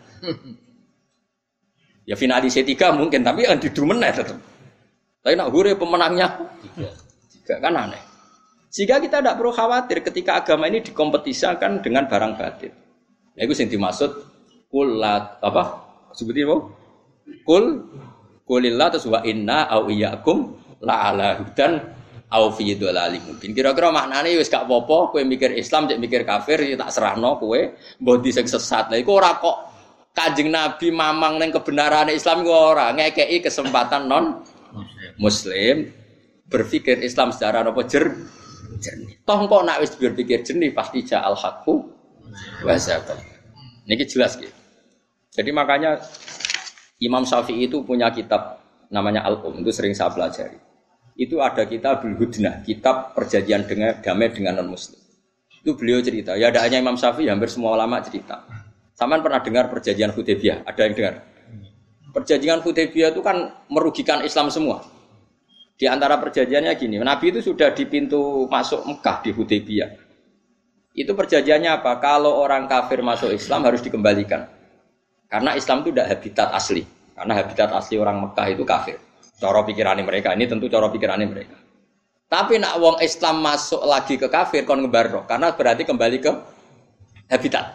Ya finalis 3 mungkin, tapi yang didu meneh tetep. Tapi nak hure pemenangnya 3 kan aneh. Sehingga kita tidak perlu khawatir ketika agama ini dikompetisikan dengan barang batil. Nah itu yang dimaksud kulat apa? Sebutin apa? Kulillah terus wa inna au iyyakum la ala hudan au fi dhalalin mubin. Kira-kira maknane wis gak apa-apa kowe mikir Islam cek mikir kafir tak serahno kowe mbok di sing sesat. Lah iku ora kok Kanjeng Nabi mamang ning kebenaran Islam iku ora ngekeki kesempatan non Muslim berpikir Islam secara apa jernih. Toh kok nak wis berpikir jernih pasti ja'al haqqu wa zabal. Niki jelas gitu. Jadi makanya Imam Syafi'i itu punya kitab namanya Al-Qum, itu sering saya pelajari. Itu ada kitabul Hudnah, kitab perjanjian damai dengan non-muslim. Itu beliau cerita, ya ada hanya Imam Syafi'i, hampir semua ulama cerita. Samaan pernah dengar perjanjian Hudaybiyah? Ada yang dengar? Perjanjian Hudaybiyah itu kan merugikan Islam semua. Di antara perjanjiannya gini, Nabi itu sudah di pintu masuk Mekah di Hudaybiyah. Itu perjanjiannya apa? Kalau orang kafir masuk Islam harus dikembalikan. Karena Islam itu tidak habitat asli. Karena habitat asli orang Mekah itu kafir. Cara pikirannya mereka, ini tentu cara pikirannya mereka. Tapi nak wong Islam masuk lagi ke kafir kon ngebarno, karena berarti kembali ke habitat.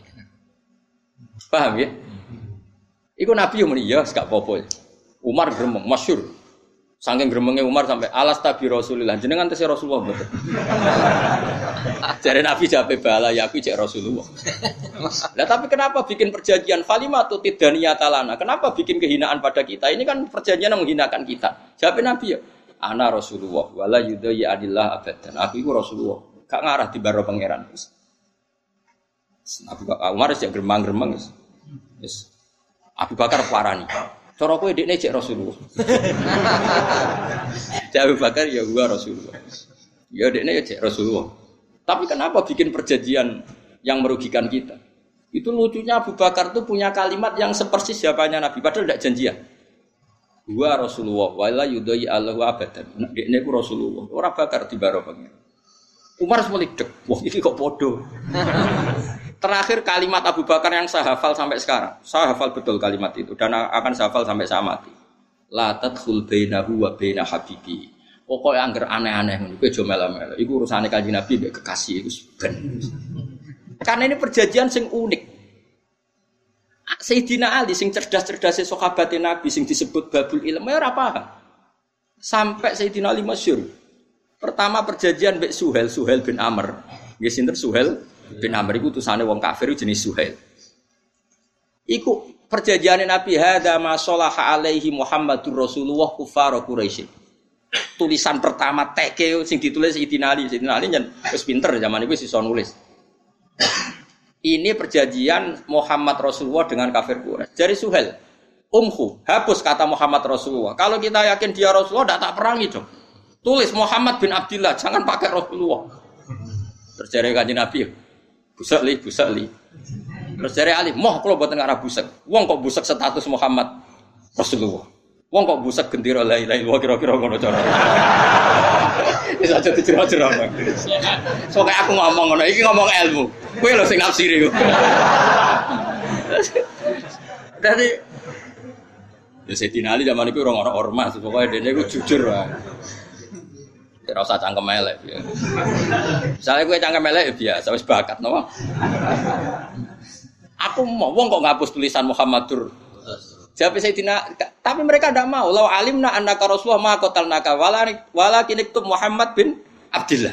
Paham ya? Iku Nabi yang muni ya gak apa-apa. Umar gremeng masyhur. Saking gremenge Umar sampai alas tabi Rasulullah. Jenengan tese Rasulullah mboten. Jare Nabi jape bala ya aku cek Rasulullah. Lah tapi kenapa bikin perjanjian falimatu tidaniyata lana? Kenapa bikin kehinaan pada kita? Ini kan perjanjian yang menghinakan kita. Jape Nabi ya, ana Rasulullah wala yudai adillah abadan. Aku iku Rasulullah. Gak ngarah di baro pangeran. Nabi Umar sing gremang-gremeng wis. Abu Bakar parani. Cara kowe dekne cek Rasulullah. Abu Bakar ya gua Rasulullah. Ya dekne ya cek Rasulullah. Tapi kenapa bikin perjanjian yang merugikan kita? Itu lucunya Abu Bakar tuh punya kalimat yang sepersis jawabannya Nabi padahal tidak janjian. Gua Rasulullah wala yudai Allahu abadan. Dekne ku Rasulullah. Ora bakar dibaro pengen. Umar semelik dek. Wah iki kok bodoh. Terakhir kalimat Abu Bakar yang saya hafal sampai sekarang. Saya hafal betul kalimat itu dan akan saya hafal sampai saya mati. La tadkhul bainahu wa baina habibi. Pokoke angger aneh-aneh ngono kowe aja melo-melo. Iku urusane Kanjeng Nabi mbek kekasih iku ben. Karena ini perjanjian sing unik. Sayyidina Ali sing cerdas-cerdase sahabat Nabi sing disebut babul ilm ora paham. Sampai Sayyidina Ali masyhur. Pertama perjanjian mbek Suhail bin Amr. Nggih sinten Suhail bin Amr iku utusane wong kafir jenis Suhail. Iku perjanjian Nabi hadza ma shalaha alaihi Muhammadur Rasulullah kufar Quraisy. Tulisan pertama teke sing ditulis Sayyidina Ali nyen wis pinter zaman iku wis iso nulis. Ini perjanjian Muhammad Rasulullah dengan kafir Quraisy. Dari Suhail, hapus kata Muhammad Rasulullah. Kalau kita yakin dia Rasulullah tak perangi dong. Tulis Muhammad bin Abdullah, jangan pakai Rasulullah. Terus dari Kanjeng Nabi busak li. Terus dari Ali, moh kalau buatan arah busak. Wong kok busak status Muhammad Rasulullah. Wong kok busak gendera la ilaha illallah kira-kira ngono cara. Wis aja dicero-cero. So kayak aku ngomong ngono, iki ngomong ilmu. Kowe lho sing nafsiri iku. Dadi ya Sayyidina Ali zaman iku ora ormas, pokoke dene iku jujur wae. Ora usah cangkem elek ya. Misale kowe cangkem elek ya biasa wis bakat napa. Aku mau wong kok ngapus tulisan Muhammadur. Jawab Sayyidina, tapi mereka tidak mau. Lau alimna annaka Rasulullah ma qatalnaka walakin iktub Muhammad bin Abdullah.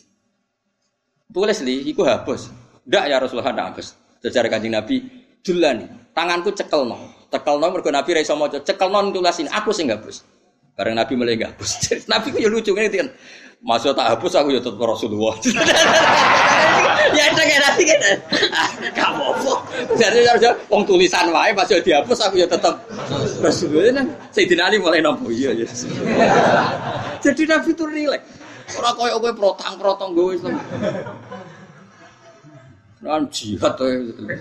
Tulis li, iku hapus. Ndak ya Rasulullah ndak hapus. Sejarah Kanjeng Nabi, dulani, tanganku cekelno. Cekelno mergo Nabi ra iso maca. Cekelno tulasin, aku sing hapus. Bareng Nabi mulai hapus. Nabi ku yo lucu ngene kan. Masuk tak hapus aku ya tetep Rasulullah. Ya tak Nabi kan. Kamu apa? Jadi harus wong tulisan wae pas yo dihapus aku ya tetep Rasulullah. Sayyidina Ali mulai nampa iya ya. Jadi Nabi itu rileks. Ora koyo kowe protang-protong nggo Islam. Nan jihad to.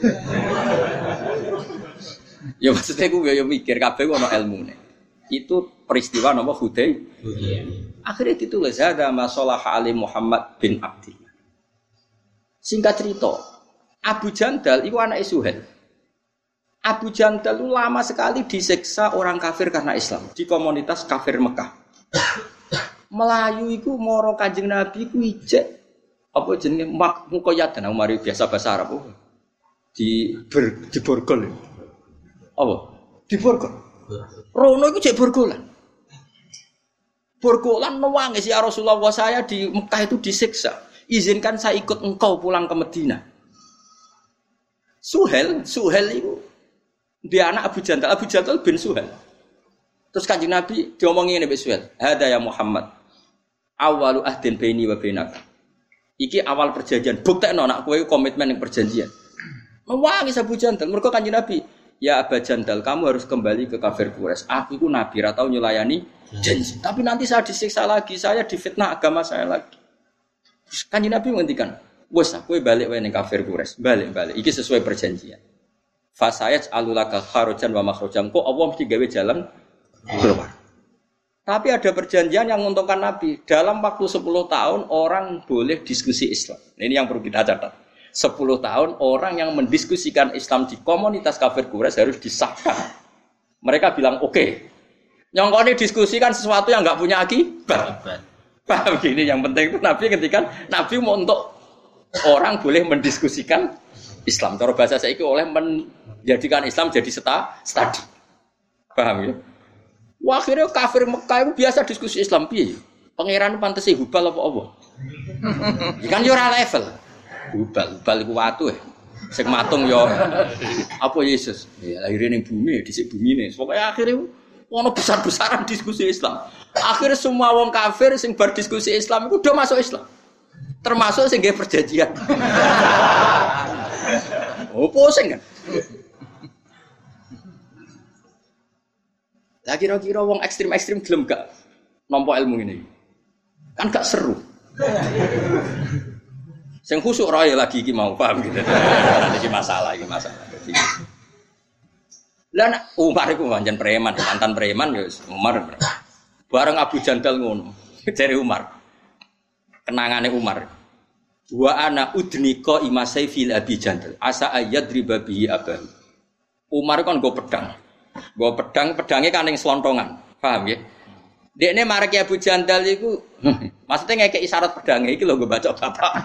Ya maksudnya ku yo mikir kabeh ono ilmune. Itu peristiwa napa Hudaybiyah. Akhirnya ditulis ada masalah Ali Muhammad bin Abdullah. Singkat cerita, Abu Jandal itu anak Suhail. Abu Jandal itu lama sekali disiksa orang kafir karena Islam di komunitas kafir Mekah. Melayu itu moro Kanjeng Nabi ku ijek apa jenenge mukoyatan mari biasa bahasa Arab di borgol. Apa? Di borgol. Rono itu cek borgolan. Borgolan nangis ya Rasulullah saya di Mekah itu disiksa. Izinkan saya ikut engkau pulang ke Madinah. Suhail itu dia anak Abu Jandal bin Suhail. Terus Kanjeng Nabi diomongin Nabi Suhail, "Hada ya Muhammad. Awalu ahdin baini wa bainaka." Iki awal perjanjian. Buktekno anak kowe komitmen yang perjanjian. Nangis Abu Jandal mergo Kanjeng Nabi, "Ya Abu Jandal, kamu harus kembali ke kafir Quraisy. Aku itu nabi ra tau nyulayani janji. Tapi nanti saya disiksa lagi, saya difitnah agama saya lagi." Kanjeng Nabi ngendikan, "Wes kowe balik wae ning kafir Quraisy, balik. Iki sesuai perjanjian. Fasayat alulaka kharajan wa makhrajan." Kok Allah mesti gawe jalan keluar. Tapi ada perjanjian yang menguntungkan Nabi. Dalam waktu 10 tahun orang boleh diskusi Islam. Ini yang perlu kita catat. 10 tahun orang yang mendiskusikan Islam di komunitas kafir Quraisy harus disahkan. Mereka bilang oke. Nyongkone diskusikan sesuatu yang enggak punya akibat. Paham gini, yang penting itu Nabi ketika Nabi mau untuk orang boleh mendiskusikan Islam. Cara bahasa saya itu oleh menjadikan Islam jadi studi. Paham ya? Wah, akhirnya kafir Mekah itu biasa diskusi Islam piye? Pangeran pantesi hubal apa apa? Kan yo ora level. Hubal iku watu sing matung yo apa Yesus. Ya lahir ning bumi dhisik bumine. Pokoke akhirnya ono besar-besaran diskusi Islam. Akhirnya semua wong kafir sing bar diskusi Islam iku udah masuk Islam. Termasuk sing nggih perjanjian. Oh, pusing kan? Lah kira-kira wong ekstrim-ekstrim gelem gak nampa ilmu ini? Kan gak seru. Sing khusuk ra lagi iki mau paham gitu. Iki masalah. Lah Umar iku pancen preman, mantan preman ya Umar. Bareng Abu Jandal ngono. Jare Umar. Kenangane Umar. Wa ana udnika imasai fil Abi Jandal. Asa ayadriba bihi abah. Umar kan nggo pedang. Pedangnya kan yang selontongan, paham ya? Dekne marek Abu Jandal iku, maksudnya ngekek isyarat pedangnya iki lho gue baca bapak.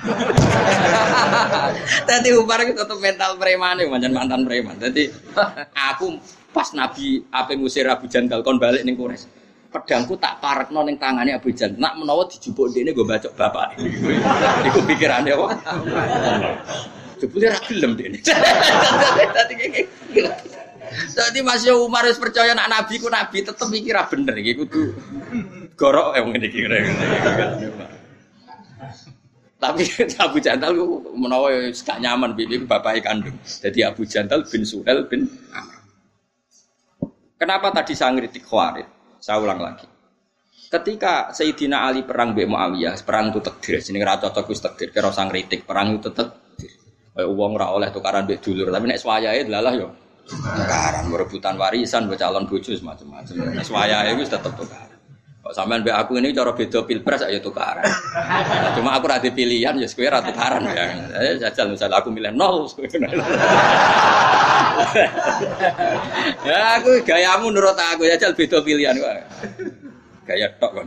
Tadi Umar itu tetep mental preman mantan preman. Jadi aku pas Nabi ape ngusir Abu Jandal kon balik ning Quraisy. Pedangku tak parekno ning tangane Abu Jandal. Nak menawa dijupuk dekne gue baca bapak. Iku pikirane apa? Jebule ra gelem dekne. Dadi Mas Umar wis percaya nek nabi ku nabi tetep iki ra bener iki kudu gorok ngene iki. Tapi Abu Jandal menawa wis gak nyaman piye bapake kandung. Dadi Abu Jandal bin Suhail bin Amr. Kenapa tadi saya ngritik Khawarij? Saya ulang lagi. Ketika Sayyidina Ali perang mbek Muawiyah, perang itu takdir. Jenenge ra cocok wis takdir, kira usah ngritik, perang itu takdir. Kayak wong ora oleh tukaran mbek dulur, tapi nek swayahe delalah yo tukaran, rebutan warisan, calon bojo macam-macam. Nek swayahe wis tetep tukaran. Kok sampean mbek aku ini cara beda pilpres ayo tukaran. Cuma aku ora ada pilihan ya kowe ora tukaran ya. Jajal misal aku milih 0. Ya aku gayamu nurut aku jajal beda pilihan kok. Gaya tok kon.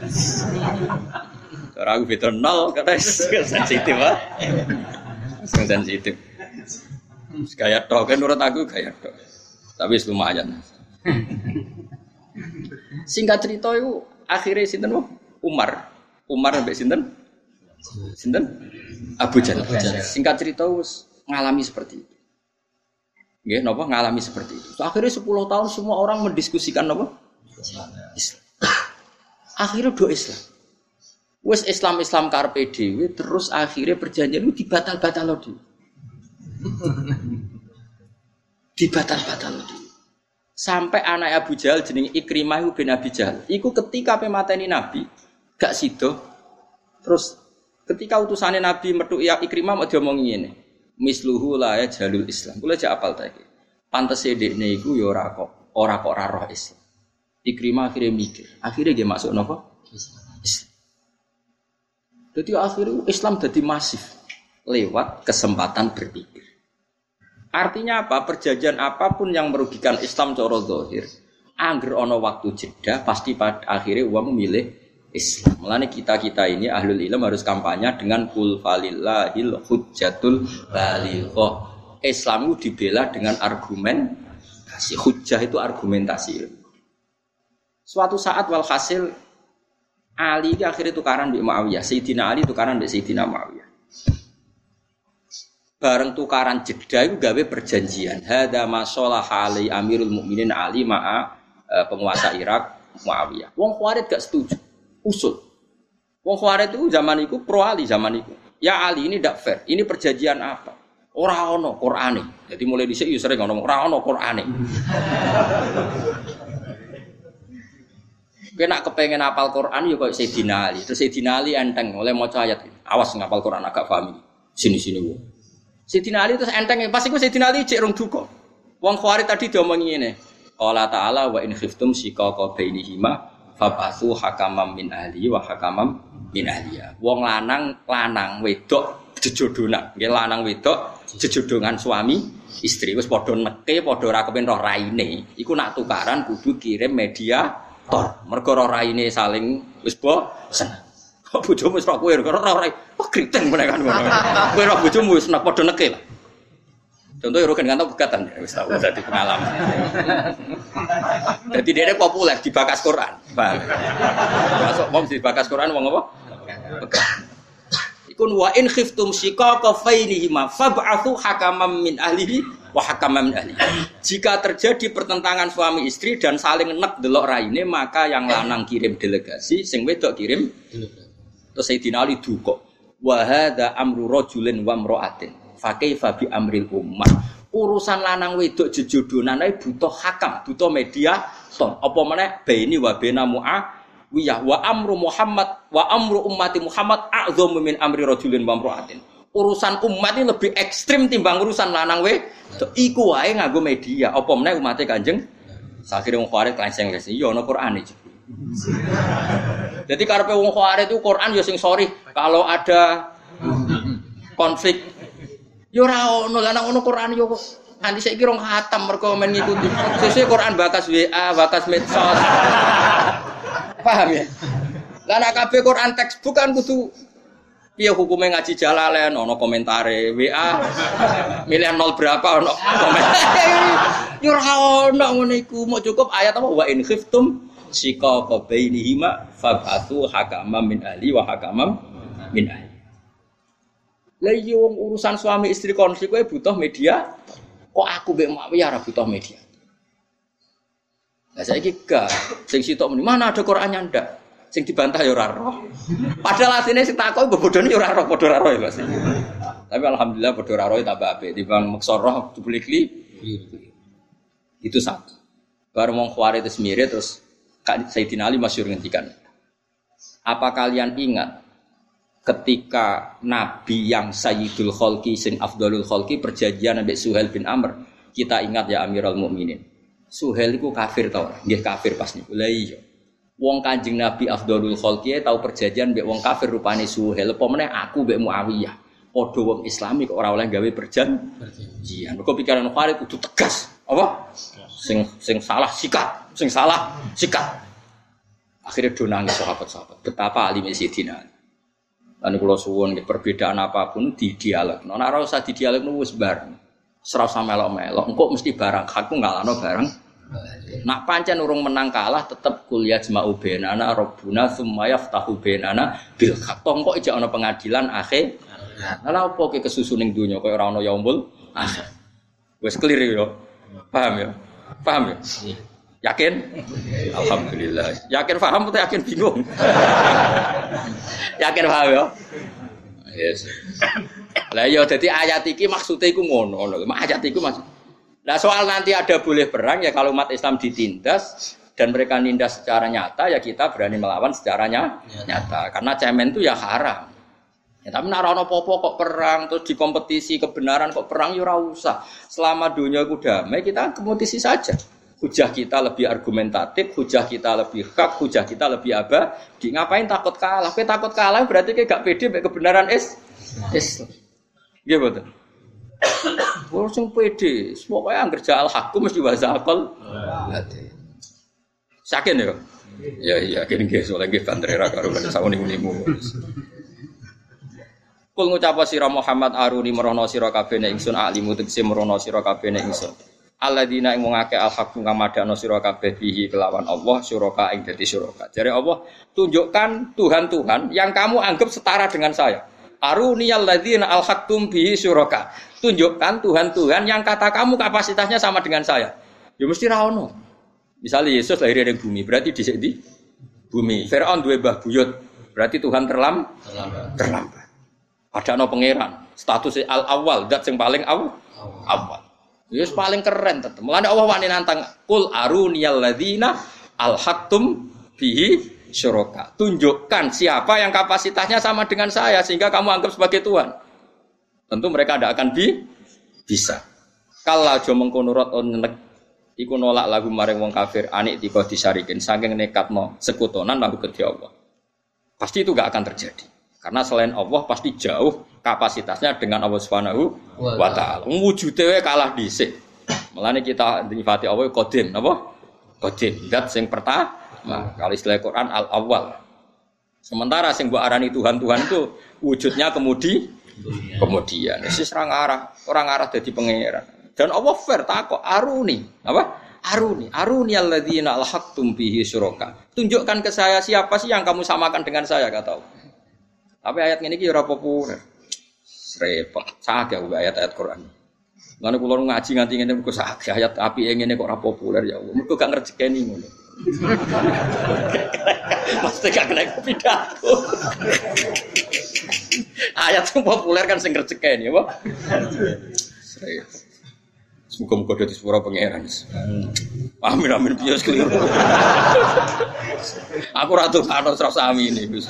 Cara aku beda 0 kata sensitif ah. Sensitif. Gaya tok kan menurut aku gaya tok. Tapi lumayan. Singkat cerita itu akhirnya sinten Umar mbek sinten? Sinten? Abu Jahal. Singkat cerita wis ngalami seperti itu. Nggih, napa ngalami seperti itu. Akhirnya 10 tahun semua orang mendiskusikan napa? Islam. Akhirnya do Islam. Wes Islam karepe dhewe terus akhirnya perjanjian itu dibatal-batalno dhewe. Dibatal-batalno dhewe. Sampai anak Abu Jahal jenenge Ikrimah bin Abi Jahal. Iku ketika pe mateni Nabi gak sida. Terus ketika utusane Nabi metu Ikrimah mau diomongi ngene. Misluhu la ya jalul Islam. Kula jak apal ta iki. Pantese dekne iku ya ora kok roh Islam. Ikrimah akhirnya mikir. Akhirnya dia masuk napa? Islam. Jadi akhirnya Islam jadi masif lewat kesempatan berpikir. Artinya apa? Perjanjian apapun yang merugikan Islam cara zahir, angger ana waktu jeda pasti pada akhirnya uang memilih Islam. Mulane kita ini ahlul ilm harus kampanye dengan qul falillahil hujjatul balighah. Islam itu dibela dengan argumentasi. Hujjah itu argumentasi. Suatu saat walhasil Ali akhirnya tukaran di Muawiyah. Sayyidina Ali tukaran di Sayyidina Muawiyah. Bareng tukaran jeda itu gawe perjanjian. Hadza ma shalaha alai Amirul Mukminin Ali ma'a penguasa Irak Muawiyah. Wong Khawarij gak setuju. Usul. Wong Khawarij itu zaman itu pro Ali zaman itu. Ya Ali ini ndak fair. Ini perjanjian apa? Ora ono Qur'ane. Jadi mulai dhisik yo sering ngomong ora ono Qur'ane. Kena kepengen hafal Quran yo koyo Sayyidina Ali. Terus Sayyidina Ali enteng oleh maca ayat. Awas ngapal Quran agak paham. Sini-sini wo. Sayyidina Ali terus enteng pas iku Sayyidina Ali cek rong duka. Wong Khawarij tadi diomongi ngene. Allah Ta'ala wa in khiftum shiqaqa bainihima fabathu hakamam min ahli wa hakamam min ahliya. Wong lanang wedok jejodonan. Nggih lanang wedok jejodongan suami istri wis padha neke padha ora kepen roh raine. Iku nak tukaran kudu kirim mediator. Mergo roh raine saling wis bosen. Kok bojomu wis roh kowe roh rai. Wah kriteng menekan ngono. Kowe roh bojomu wis nek padha neke. Contoh Rogen kantor pegatan, wis tau dadi pengalaman. Dadi dhek populer dibakas Quran. Paham. Masuk wong dibakas Quran wong apa? Ikun wa in khiftum shiqaqa bainihima fab'athu hakaman min ahlihi wa hakaman min ahlihi. Jika terjadi pertentangan suami istri dan saling nek delok raine, maka yang lanang kirim delegasi, sing wedok kirim delegasi. Terus Sayyidina Ali duka. Wa hadza amru rajulin wa imra'atin. Fa kaifa bi amril ummah. Urusan lanang wedok jejodonan ae butuh hakam, butuh mediator. Apa meneh baini wa baina Muawiyah wa amru Muhammad wa amru ummati Muhammad a'dhamu min amri rajulin wa imra'atin. Urusan umat ini lebih ekstrim timbang urusan lanang wedok. Iku wae nganggo media. Apa meneh umate Kanjeng akhire wong Khawarij klanseng-klanseng. Ya ana Qur'ane iki. Jadi karepe wong Khawarij itu Quran ya sing sorry kalau ada konflik. Yo ora ono lan ono Quran yo nganti saiki rong khatam mergo men ngikuti. Sesuk Quran bakas WA, bakas medsos. Paham ya? Lah nek kabeh Quran textbook kan kudu piye hukume ngaji Jalalain ono komentare WA milih 0 berapa ono komentar. Yo ora ono ngono iku, mau cukup ayat apa wa in khiftum shiqaqa bainihima fab'athu hakaman min ahli wa hakaman min ahli. Lah iya wong urusan suami istri konflik kowe butuh media. Kok aku mbek Muawiyah ora butuh media. Lah saiki gak sing sitok muni mana ada Qur'annya ndak. Sing dibantah ya ora roh. Padahal asline sing takok bebodone ya ora roh padha ora roh ya Mas. Tapi alhamdulillah padha ora roh tambah apik timbang meksa roh dibeli itu satu. Baru wong Khawarij itu semire terus Sayyidina Ali masyhur ngendikan. Apa kalian ingat ketika Nabi yang Sayyidul Khalqi sing Afdalul Khalqi perjanjian ambek Suhail bin Amr, kita ingat ya Amirul Mukminin. Suhail iku kafir ta ora? Nggih kafir pas niku. Lah iya. Wong Kanjeng Nabi Afdalul Khalqi tau perjanjian mbek wong kafir rupane Suhail, apa meneh aku mbek Muawiyah. Padha wong Islami kok ora oleh gawe perjanjian. Mergo pikiran Khawarij kudu tegas. Apa? Sing salah sikat, sing salah sikat. Akhirnya do nangis sahabat-sahabat. Betapa alim Sayyidina Ali. Lan kula suwun perbedaan apapun di dialog. Nek ora usah di dialog wis bareng. Serasa melok-melok, engko mesti barang hakku ngalahno barang. Nak pancen urung menang kalah tetep kuliah jma'u benana rabbuna tsumma yaftahu benana bil haq. Kok ijak ana pengadilan akhir. Lha opo ke kesusu ning donya kaya ora ana yaumul akhir. Wis clear ya. Paham ya? Paham ya? Yakin? Alhamdulillah. Yakin paham atau yakin bingung? Yakin paham ya? Yes. Lah ya dadi ayat iki maksude iku ngono. Ayat iku maksud. Nah soal nanti ada boleh perang ya kalau umat Islam ditindas dan mereka nindas secara nyata ya kita berani melawan secara nyata. Karena cemen itu ya haram. Ya, tapi nek ana apa-apa kok perang terus di kompetisi kebenaran kok perang ya ora usah. Selama dunia itu damai kita kompetisi saja. Hujah kita lebih argumentatif, hujah kita lebih hak, hujah kita lebih abadi. Ngapain takut kalah? Kowe takut kalah berarti kowe gak pede mek kebenaran Islam. Nggih betul. Wong sing pede, pokoke angger ja'al hakum mesti wasaqal. Saken ya? Ya iya, kene nggih soalnya nggih bandrera karo sauni-unimu. Kul ngucap sira Muhammad aruni merono sira kabeh nek ingsun alimu tegese merono sira kabeh nek ingsun. Alladzina ing wong akeh al-haqqu ngamadakno sira kabeh bihi kelawan Allah syuraka ing dadi syuraka. Jare Allah, tunjukkan Tuhan-Tuhan yang kamu anggap setara dengan saya. Aruni alladzina al-haqqum bihi syuraka. Tunjukkan Tuhan-Tuhan yang kata kamu kapasitasnya sama dengan saya. Ya mesti ra ono. Misalnya Yesus lahir dari bumi, berarti dhisik di bumi. Firaun duwe mbah buyut, berarti Tuhan terlambat. Padahal pangeran, status al-awwal, zat yang paling awal. Yes paling keren tetep. Mulane Allah wani nantang kul aruniyal ladzina alhaqtum bihi syuraka. Tunjukkan siapa yang kapasitasnya sama dengan saya sehingga kamu anggap sebagai Tuhan. Tentu mereka tidak akan bisa. Kalau aja mengko nurut onek iku nolak lagu maring wong kafir anik tika disarikin saking nekatno sekutonan lagu kedhi Allah. Pasti itu enggak akan terjadi. Karena selain Allah pasti jauh kapasitasnya dengan Allah Subhanahu wa taala. Wujude wae kalah dhisik. Mulane kita nyifati Allah qadim, napa? Qadim, zat sing pertama. Kalau istilah Quran al-awwal. Sementara sing mbok arani Tuhan-Tuhan itu wujudnya kemudian. Wis ora ngarah dadi pangeran. Dan Allah fair takok aruni, apa? Aruni alladzina alhaqtum bihi syuraka. Tunjukkan ke saya siapa sih yang kamu samakan dengan saya kata Allah. Tapi ayat ini ora populer. Repot. Saged ayat-ayat Quran. Lan kula ngaji nganti ngene kok saged ayat api ngene kok ora populer ya Allah. Mergo gak ngrejekeni ngono. Mesti gak kena pidato. Ayat sing populer kan sing ngrejekeni apa? Muga-muga dadi swara pangeran. Amin piye keliru. Aku ora tukano serasa amin iki.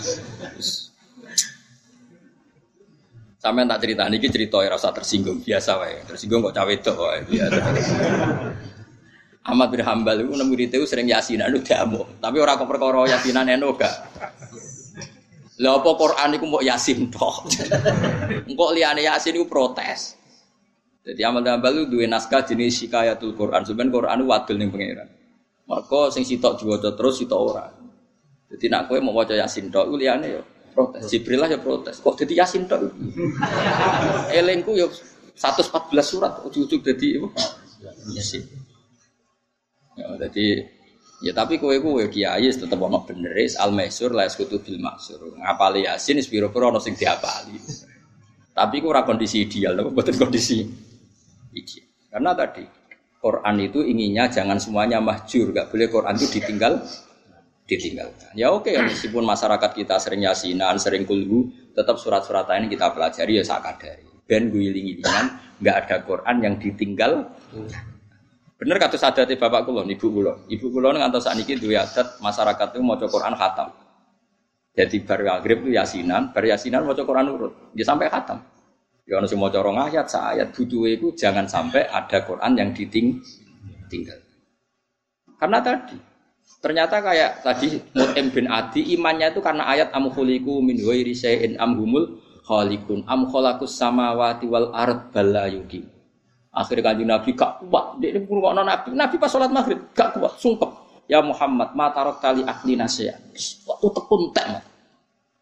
Sampeyan tak cerita niki cerita ora usah tersinggung, biasa wae. Tersinggung kok cawe wedok wae biasa. Ahmad bin Hambal iku nang murid itu sering yasinan lu diamuk, tapi ora kok perkara yasinan eno gak. Lah apa Quran iku mbok yasin tok. Engko liyane yasin iku protes. Jadi Ahmad bin Hambal duwe naskah jenis Hikayatul Quran. Sampeyan Quran wadul ning pangeran. Maka sing sitok diwaca terus sitok ora. Jadi nek kowe mau waca yasin tok iku liyane yo protes. Jibril lah ya protes. Kok dadi yasin tok? Elengku ya 114 surat ujug-ujug dadi apa? Yasin. Ya dadi ya tapi kowe kiai tetep ono bener is al-maisur la yasqutu bil maksur. Ngapali yasin wis pira-pira ono sing diapali. Tapi ku ora kondisi ideal, lho mboten kondisi ideal. Karena tadi Quran itu inginnya jangan semuanya mahjur, enggak boleh Quran itu ditinggalkan. Ya oke, meskipun masyarakat kita sering yasinan, sering kulhu, tetap surat-surat ini kita pelajari ya sakadari. Ben guling-gilingan, enggak ada Quran yang ditinggal. Bener kata sadate bapak kula, ibu kula ngantos sakniki duwe adat masyarakat itu maca Quran khatam. Jadi bar maghrib itu yasinan, bar yasinan maca Quran urut, dia sampai khatam. Ya ana sing maca 2 ayat, sak ayat butuhe iku jangan sampai ada Quran yang ditinggal. Karena ternyata kayak tadi Mut'im bin Adi imannya itu karena ayat am khuliqu min ghairi syai'in am humul khaliqun am khalaqus samawati wal ard bala yuqim. Akhirnya Kanjeng Nabi gak kuat, dia ngurungokno Nabi pas salat maghrib gak kuat, sungkep. Ya Muhammad, ma tarak tali akli nasya. Waktu tekun tek.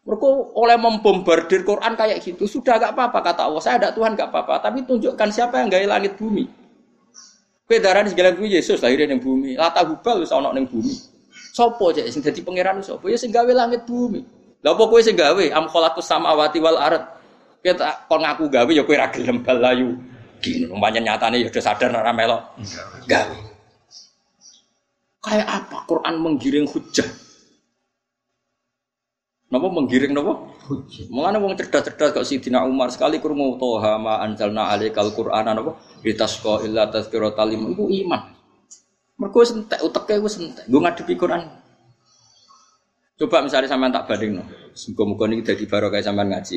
Mereka oleh membombardir Quran kayak gitu, sudah gak apa-apa kata Allah. Saya ada Tuhan gak apa-apa, tapi tunjukkan siapa yang gawe langit bumi. Pedaran segala bumi Yesus lahir ning bumi. Lata Hubal wis ana ning bumi. Sopo cek sing dadi pangeran sopo? Ya sing gawe langit bumi. Lah apa kowe sing gawe? Am khalaqus samawati wal ard. Kita kon ngaku gawe ya kowe ra gelem balayu. Gini, pancen nyatane ya udah sadar ora melok. Gawe. Kayak apa Quran menggiring hujah? Napa menggiring napa? Hujah. Mengane wong cerdas-cerdas kok Sidina Umar sekali krungu Toha ma anzalna alaikal Qur'ana napa? Litasqa illa tazkiratal liman iku iman. Mergo entek uteke wis entek. Nggo ngadepi Quran. Coba misalnya sampean tak bandingno. Muga-muga niki dadi barokah sampean ngaji.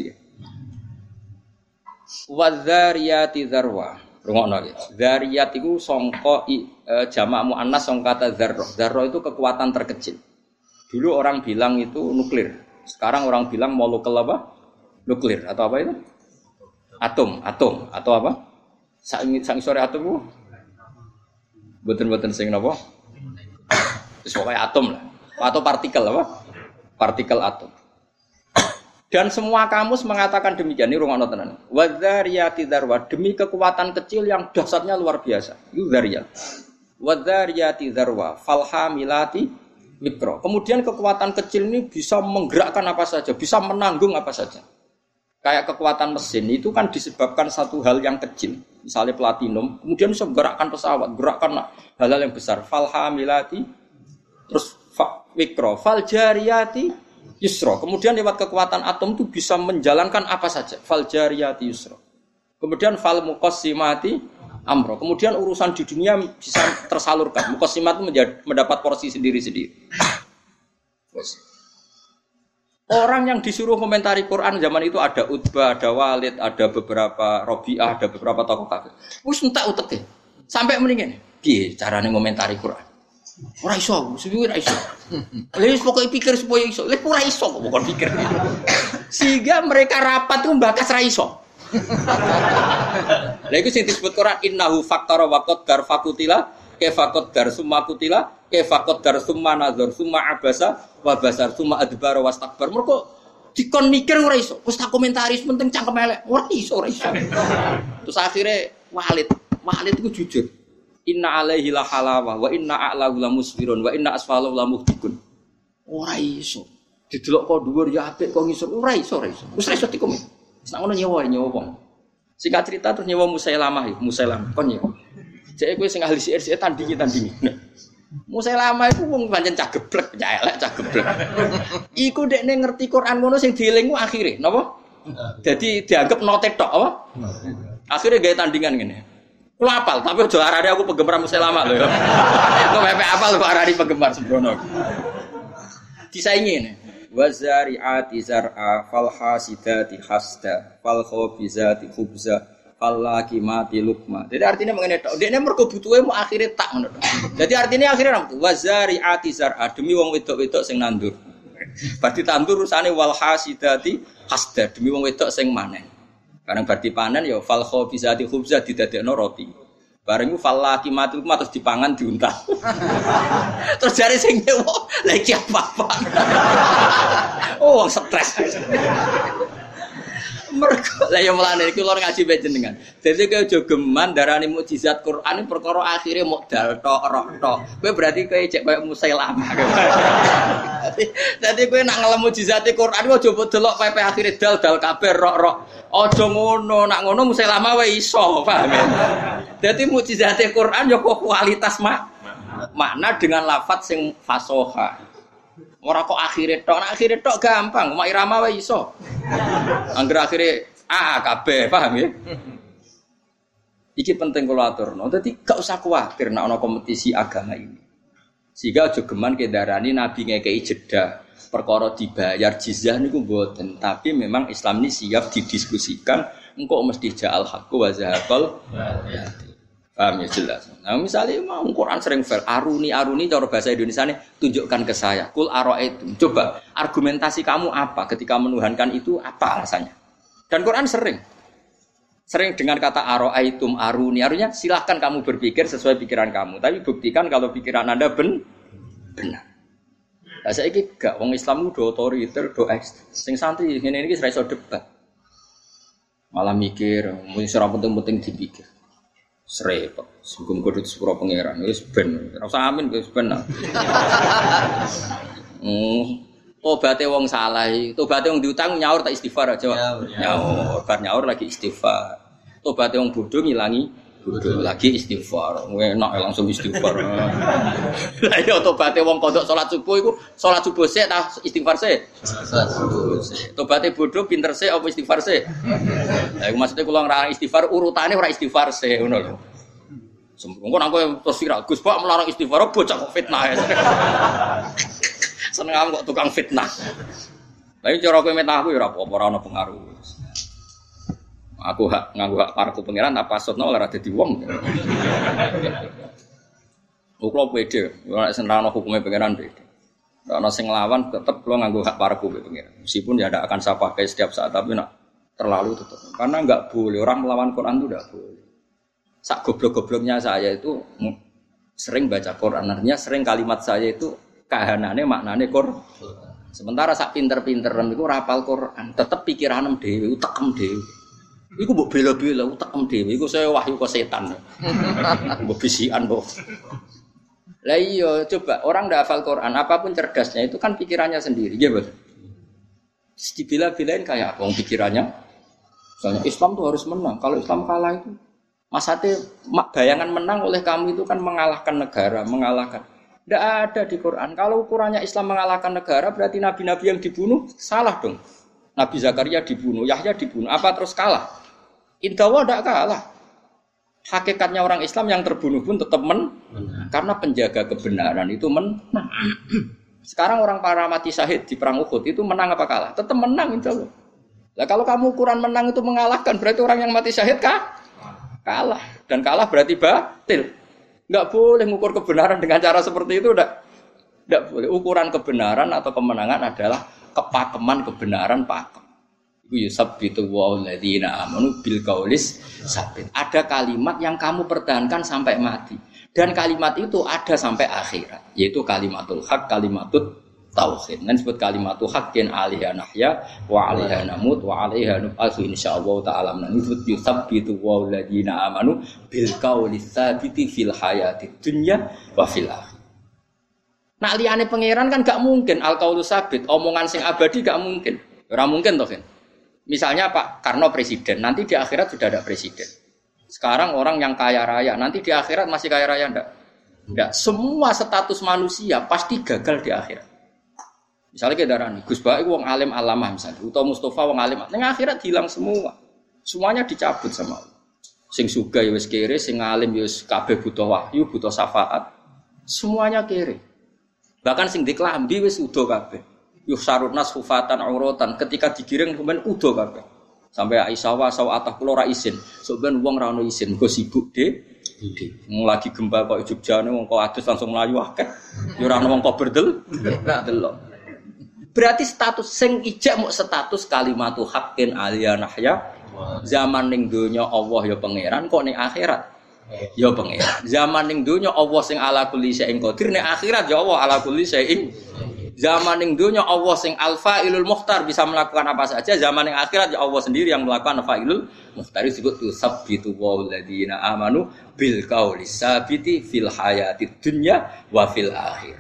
Wadzariyati dzarwa. Rungokno iki. Dzariyat iku sangka jamak muannas sangka kata dzarra. Dzarra itu kekuatan terkecil. Dulu orang bilang itu nuklir. Sekarang orang bilang molekul apa? Nuklir atau apa itu? Atom atau apa? Sang sore atom itu? Boten sing napa? Wis pokoke atom lah. Atau partikel apa? Partikel atom. Dan semua kamus mengatakan demikian. Ini rungokno tenan. Wadzariyati dzarwa, demi kekuatan kecil yang dahsyatnya luar biasa. Itu dzariyat. Wadzariyati dzarwa, falhamilati mikro. Kemudian kekuatan kecil ini bisa menggerakkan apa saja, bisa menanggung apa saja. Kayak kekuatan mesin itu kan disebabkan satu hal yang kecil, misalnya platinum, kemudian bisa menggerakkan pesawat, gerakkan hal-hal yang besar. Falhamilati, terus mikro, faljariyati yusro. Kemudian lewat kekuatan atom itu bisa menjalankan apa saja. Faljariyati yusro. Kemudian falmuqassimati amro. Kemudian urusan di dunia bisa tersalurkan. Muqassimat itu mendapat porsi sendiri-sendiri. Orang yang disuruh komentari Quran zaman itu ada Utbah, ada Walid, ada beberapa Rabi'ah, ada beberapa tokoh kafir. Wis entek uteke. Sampai mendingan. Piye carane komentari Quran? Ora iso, suwi ora iso. Wis pokoke pikir supaya iso. Lek ora iso kok pokoke pikir. Sehingga mereka rapat itu mbakas ra iso. Lha iku sing disebut Quran innahu faktara wa qaddar fakutila kefakot dar summa kutila kefakot dar summa nazar summa abasa wa basar summa adbara wastakbar. Mergo dikon mikir ora iso. Wis tak komentaris penting cangkem elek. Ora iso. Terus akhirnya Walid iku jujur. Inna alaihi la halawah wa inna a'lahu la musfirun wa inna asfalahu la muhdikun. Ora iso. Didelok kok dhuwur ya apik kok ngisor ora iso. Wis ra iso dikomen. Sak ngono nyewa wong. Singkat cerita terus nyewa Musailamah kon nyewa. Jek kowe sing ahli sihir tandingi. Musailamah iku wong pancen cah geblek, cah elek, cah geblek. Iku dekne ngerti Quran ngono sing dieling ku akhire, napa? Dadi dianggap note tok apa? Akhire gawe tandingan ngene. Kulo apal, tapi aja arane aku penggemar Musailamah lho ya. Kok pepe apal kok arani penggemar sembrono. Disaingi ngene. Wazari'ati zar'a falhasidati hasda falkhobizati khubza fallakimati lukma. Jadi artinya mengenai tok. Dekne mergo butuhe mu akhire tak ngono tok. Jadi artinya akhire napa? Wazari'ati zar'a demi wong wedok-wedok sing nandur. Berarti tandur urusane walhasidati hasda demi wong wedok sing manen. Bareng berarti panen ya falkhobizati khubza didadekno roti. Bareng ku fallakimati lukma terus dipangan diuntal. Terus jare sing nyewa lha iki apa-apa. Oh, stres. Mergo lha ya mlane iki lor ngaji bae jenengan. Dadi kowe aja geman darani mukjizat Quran iki perkara akhire mok dal tok roh tok. Kowe berarti kowe cek koyo Musailamah. Dadi kowe nak ngelem mukjizate Quran aja mbok delok pepe akhire dal kabeh roh. Aja ngono, nak ngono Musailamah wae iso, paham ya? Dadi mukjizate Quran ya kok kualitas makna dengan lafaz sing fasoha. Ora kok akhire tok gampang, mak irama wae iso. Angger akhire kabeh, paham ya? Iki penting kula aturno. Dadi gak usah kuwatir nek ana kompetisi agama ini. Sehingga aja geman kendarani nabi ngekeki jeda perkara dibayar jizyah niku mboten, tapi memang Islam ini siap didiskusikan engko mesti ja'al haqqu wa zahaqal batil. Paham ya jelas. Nah, misalnya mau Quran sering fair aruni cara bahasa Indonesianya tunjukkan ke saya. Kul ara'aitum. Coba argumentasi kamu apa ketika menuhankan itu apa alasannya? Dan Quran sering dengan kata ara'aitum aruni. Artinya silahkan kamu berpikir sesuai pikiran kamu, tapi buktikan kalau pikiran Anda benar. Lah saiki gak wong Islam ku do otoriter, do sing santri ngene iki ora iso debat. Malah mikir, mung ora penting-penting dipikir. Srepet, sungguh kudu sepuro pangeran wis ben. Ora usah amin wis ben. Tobaté wong salah, tobaté wong diutang nyaur tak istighfar aja. Nyaur, bar nyaur lagi istighfar. Tobaté wong bodho ngilangi bodho lagi istighfar. Enak langsung istighfar. Lah ya tobaté wong kodok salat subuh iku salat subuh sik ta istighfar sik. Salat subuh sik. Tobaté bodho pinter sik apa istighfar sik? Lah iku maksude kula ngrang istighfar urutane ora istighfar sik ngono lho. Sempurna nang kowe terus viral Gus Pak melarang istighfar bocah kok fitnah. Seneng kok tukang fitnah. Tapi cara kowe metah aku ya ora apa-apa ora ono pengaruh. Aku nganggo hak parku pangeran apa sotno ora dadi wong. Kulo pede, ora senrano hukume pangeran pede. Ana sing lawan tetep kulo nganggo hak parku pangeran. Meskipun ya ndak akan saya pakai setiap saat tapi nak terlalu tetep. Karena enggak boleh orang melawan Quran itu enggak boleh. Sak goblok-gobloknya saya itu sering baca Quran, artinya sering kalimat saya itu kahanane maknane Quran. Sementara sak pinter-pinteran iku ora hafal Quran, tetep pikiranem dhewe, utekem dhewe. Iku mbok bela-bela utekem dhewe, iku saya wahyu ke setan. Mbok bisikan mbok. Lah iya, coba orang ndak hafal Quran, apapun cerdasnya itu kan pikirannya sendiri, nggih, Bos. Dibela-belain kayak apa pikirannya? Misalnya Islam tuh harus menang. Kalau Islam kalah itu masate bayangan menang oleh kamu itu kan mengalahkan negara, mengalahkan. Tidak ada di Quran. Kalau ukurannya Islam mengalahkan negara, berarti nabi-nabi yang dibunuh salah dong. Nabi Zakaria dibunuh, Yahya dibunuh. Apa terus kalah? Indawa tidak kalah. Hakikatnya orang Islam yang terbunuh pun tetap menang. Karena penjaga kebenaran itu menang. Sekarang orang para mati syahid di perang Uhud itu menang apa kalah? Tetap menang insya Allah. Nah, kalau kamu ukuran menang itu mengalahkan, berarti orang yang mati syahid kalah. Dan kalah berarti batil. Enggak boleh mengukur kebenaran dengan cara seperti itu, enggak boleh. Ukuran kebenaran atau kemenangan adalah kepakeman kebenaran pakem. Iku yusabbitu walladzina amanu bil qaulis sabit. Ada kalimat yang kamu pertahankan sampai mati. Dan kalimat itu ada sampai akhirat, yaitu kalimatul haq, kalimatut tauhid. Dan disebut kalimatul haqqin alaiha nahya wa alaiha namut wa alaiha nub'atsu insyaallah taala. Ini disebut yusabbitu walladzina amanu bil qaulis sabiti fil hayatid dunya wa fil akhirah. Nak liyane pangeran kan gak mungkin al qaulus sabit, omongan sing abadi gak mungkin. Ora mungkin toh, kan? Misalnya Pak Karno presiden, nanti di akhirat sudah ada presiden. Sekarang orang yang kaya raya, nanti di akhirat masih kaya raya enggak? Enggak. Semua status manusia pasti gagal di akhirat. Misalnya kayak darani, Gus Bak itu wong alim alamah misalnya, atau Mustafa wong alim, nang akhirat hilang semua. Semuanya dicabut sama Allah. Sing sugih ya wis kere, sing alim ya wis kabeh butuh wahyu, butuh syafaat. Semuanya kere. Bahkan sing diklambi wis udo kabeh. Yusarun nas hufatan auratan, ketika digiring kemudian udo kabeh. Sampai Aisyah wa sawatah kula ra isin. Soben wong ra ono isin, go sibuk de. Lagi gempa kok Jogjane wong kok adus langsung mlayu akeh. Ya ora ono wong kok berdel. Delok. Berarti status sing ijek muk status kalimatu haqqin aliyah nahya. Zaman ning donya Allah ya pangeran, kok ning akhirat ya pangeran. Zaman ning donya Allah sing ala kulli syai'in qadir, ning akhirat ya Allah ala kulli syai'in. Zaman ning dunya Allah sing al-fa'ilul mukhtar bisa melakukan apa saja, zaman ning akhirat ya Allah sendiri yang melakukan fa'ilul mukhtar. Disebut sabbitu walladzina amanu bil qaulis sabiti fil hayatid dunya wa fil akhirah.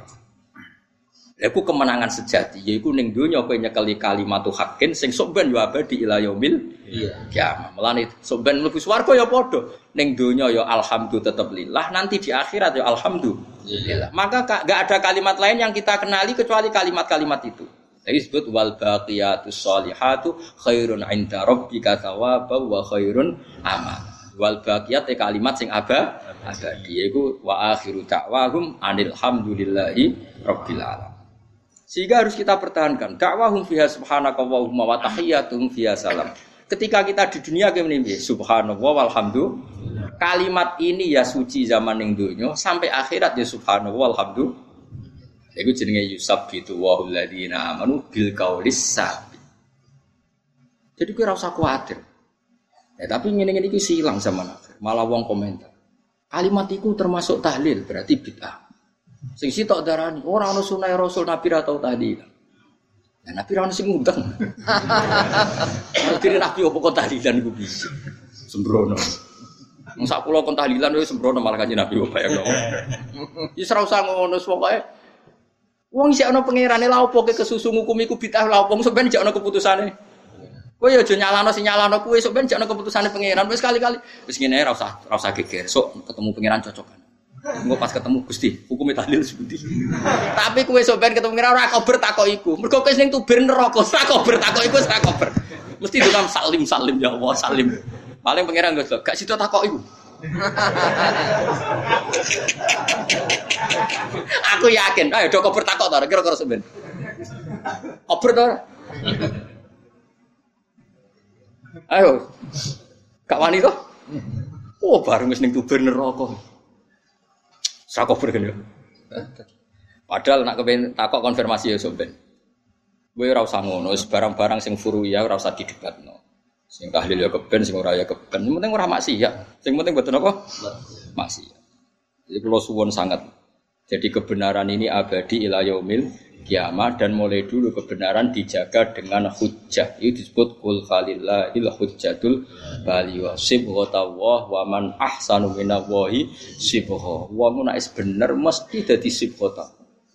Iku kemenangan sejati, yaiku ning dunya kowe nyekeli kalimatu haqqin sing sok ben yo abadi ila yaumil kiamah. Mulane sok ben mlebu swarga ya padha. Ning dunya ya alhamdulillah tetep lillah, nanti di akhirat ya alhamdulillah. Maka enggak ada kalimat lain yang kita kenali kecuali kalimat-kalimat itu. Jadi disebut wal baqiyatus sholihatu khairun 'inda rabbika thawaban wa khairun amal. Wal baqiyat kalimat sing abadi iku wa akhiru da'wahum anil hamdulillahi rabbil alamin. Sehingga harus kita pertahankan dakwahum fiha subhanakallahumma wa tahiyyatuhum fiha salam. Ketika kita di dunia kene subhanallah walhamdulillah. Kalimat ini ya suci zaman ning donya sampai akhirat ya subhanallah walhamdulillah. Iku jenenge yusabbitu wahul ladina amanu bil qaulis sabit. Jadi kowe ora usah kuwatir. Ya tapi ngene-ngene iki silang zaman akhir. Malah wong komentar. Kalimat iku termasuk tahlil berarti bid'ah. Sing sitok darani ora ana sunah Rasul Nabi ra tau tahlilan. Lah Nabi ra ono sing ngundang. Dene Nabi opo kok tahlilan iku bisa. Sembrono. Wong sak kula kon tahlilan wis sembrono malah kanjeng Nabi kok bayangno. Wis ora usah ngono pokoke. Wong isih ana pangerane lha opo ke kesusu hukum iku bid'ah lha opo sampeyan jek ana keputusane. Kowe ya aja nyalano sing nyalano kuwe sampeyan jek ana keputusane pangeran wis kali-kali. Wis ngene ora usah geger. Sok ketemu pangeran cocokan. Engko pas ketemu Gusti, hukume tahlil sepundi. Tapi kowe sampeyan ketemu pangeran ora kober takok iku. Mergo kowe ning tuber neraka, ora kober takok iku ora kober. Mesti donam salim ya Allah salim. Paling pangeran gak sida takok iku. Aku yakin, ayo do kober takok ta kira-kira sampean. Kober ta? Ayo. Gak wani to? Oh, bareng wis ning tuber neraka. Sak kober kan ya. Padahal nak kepen takok konfirmasi ya sampean. Kowe ora usah ngono, wis barang-barang sing furuya ora usah didebatno. Sing tahlil ya keben, sing ora ya keben. Sing penting ora maksiat. Sing penting mboten apa? Maksiat. Jadi kula suwun sangat. Jadi kebenaran ini abadi ila yaumil kiamat dan mulai dulu kebenaran dijaga dengan hujjah. Itu disebut qul falillahil hujjatul baligh. Sibghatullah wa man ahsanu minallahi sibgha. Wong nek bener mesti dadi sibghata.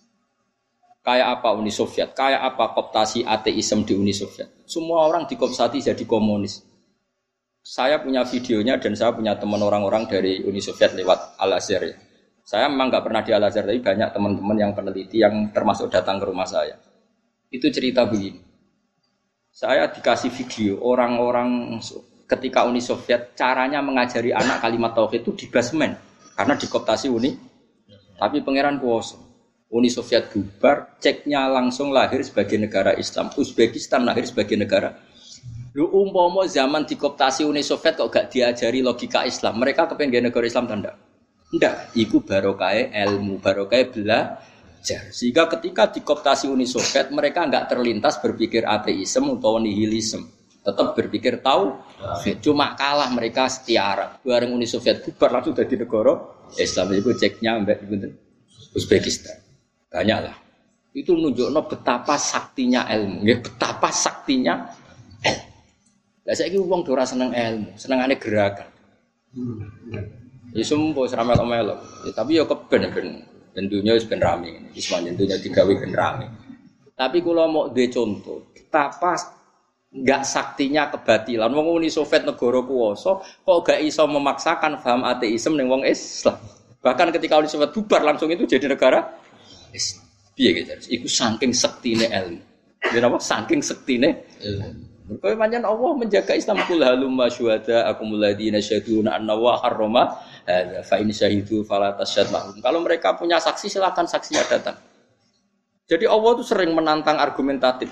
Kayak apa Uni Soviet, kayak apa kooptasi ateisme di Uni Soviet. Semua orang dikooptasi jadi komunis. Saya punya videonya dan saya punya teman orang-orang dari Uni Soviet lewat Al-Azhar. Ya. Saya memang nggak pernah di Al-Azhar, tapi banyak teman-teman yang peneliti yang termasuk datang ke rumah saya. Itu cerita begini. Saya dikasih video orang-orang ketika Uni Soviet caranya mengajari anak kalimat tauhid itu di basement karena dikooptasi Uni. Tapi pangeran kuwasa. Uni Soviet bubar, ceknya langsung lahir sebagai negara Islam. Uzbekistan lahir sebagai negara. Lu umpama zaman dikooptasi Uni Soviet kok gak diajari logika Islam. Mereka kepengen negara Islam tanda. Ndak, iku barokah ilmu, barokah belajar. Sehingga ketika dikooptasi Uni Soviet, mereka enggak terlintas berpikir ateisme atau nihilisme. Tetap berpikir tahu. Cuma kalah mereka setiara. Bareng Uni Soviet bubar langsung jadi negara Islam. Itu ceknya mbak Uzbekistan. Banyaklah. Itu menunjukkan betapa saktinya ilmu, ya, betapa saktinya ilmu. Lah saiki wong ora seneng ilmu, senengane gerakan. Ya sempo seramet omelok. Ya, tapi ya keben ben dunya wis ben rame. Wis manjen dunya digawe ben rame. Tapi kula mau duwe contoh, betapa enggak saktinya kebatilan. Wong Uni Soviet negara kuwasa kok gak iso memaksakan paham ateisme ning wong Islam. Bahkan ketika Uni Soviet bubar langsung itu jadi negara Islam. Piye gitu? Iku saking sektine ilmu. Ya napa? Saking sektine ilmu. Mergo pancen Allah menjaga Islam kul halumma syuhada akumul ladina syahiduna anna wa harrama hadza fa in syahidu fala tasyhad lahum. Kalau mereka punya saksi silakan saksinya datang. Jadi Allah itu sering menantang argumentatif.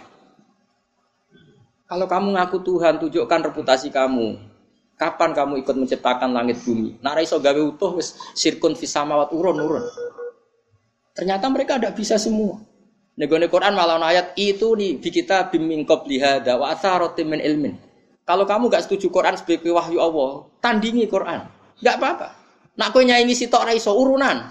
Kalau kamu ngaku Tuhan, tunjukkan reputasi kamu. Kapan kamu ikut menciptakan langit bumi? Nek ora iso gawe utuh wis sirkun fis samawat urun. Ternyata mereka tidak bisa semua. Negone Quran malah ayat itu nih di kita bimbing qobliha wa atharatin min ilmin. Kalau kamu enggak setuju Quran sebagai wahyu Allah, tandingi Quran. Enggak apa-apa. Nak kowe nyaingi sitok ora iso urunan.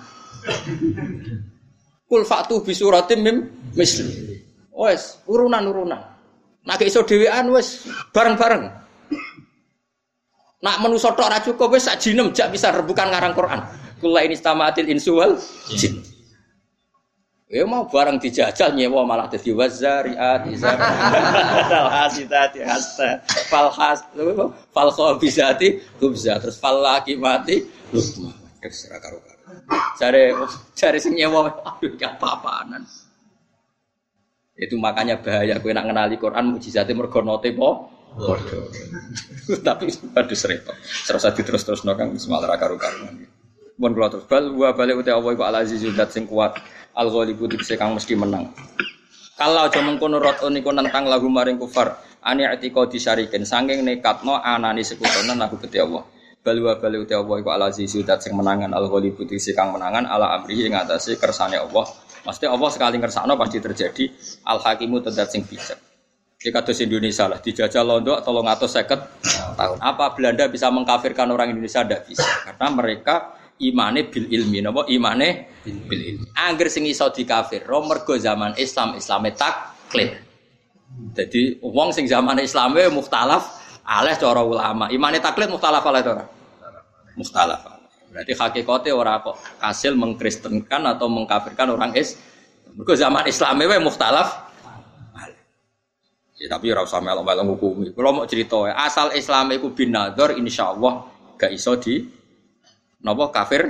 Kul fa'tu bi suratim mim misli. Wes, urunan. Nak iso dhewean wes bareng-bareng. Nak manusa tok ora cukup wis sak jinem jak bisa rebukan ngarang Quran. Kula ini istamatil insu wal jin. Ya mau barang dijajal nyewa malah dadi wazariat izar. Hasitati hasta fal khabisati khubza terus fal laqimati lukma. Terserah karo. Cari sing nyewa aduh gak apa-apaanan. Itu makanya bahaya kowe nak ngenali Quran mukjizate mergo note po. Tapi aduh repot. Serasa diterus-terusno Kang malah karo-karuan. Mun kula terus balik uti Allah iku al-azizul zat sing kuat al-ghalibu dikse kang mesti menang. Kalau aja mengkono rot niku nentang lagu maring kufar ani i'tiqadi syarikin saking nekatno anane sekutonan aku Gusti Allah. Balik uti Allah iku al-azizul zat sing menangan al-ghalibu dikse kang menangan ala amrihi ing atase kersane Allah. Mesti Allah sekali ngersakno pasti terjadi al-hakimu zat sing bijak. Di kados Indonesia lah dijajah Londo 350 tahun. Apa Belanda bisa mengkafirkan orang Indonesia? Tidak bisa karena mereka imane bil ilmi napa imane bil ilmi. Angger sing iso dikafirno mergo zaman Islam Islame taklid. Dadi wong sing zaman Islame mukhtalaf aleh cara ulama. Imane taklid mukhtalaf aleh ora? Mukhtalaf. Berarti hakikate ora kok kasil mengkristenkan atau mengkafirkan orang mergo zaman Islame wae mukhtalaf. Ya, tapi ora usah melok-melok hukumi. Kalau mau cerita asal Islam iku bin nadzar insyaallah gak iso di napa kafir.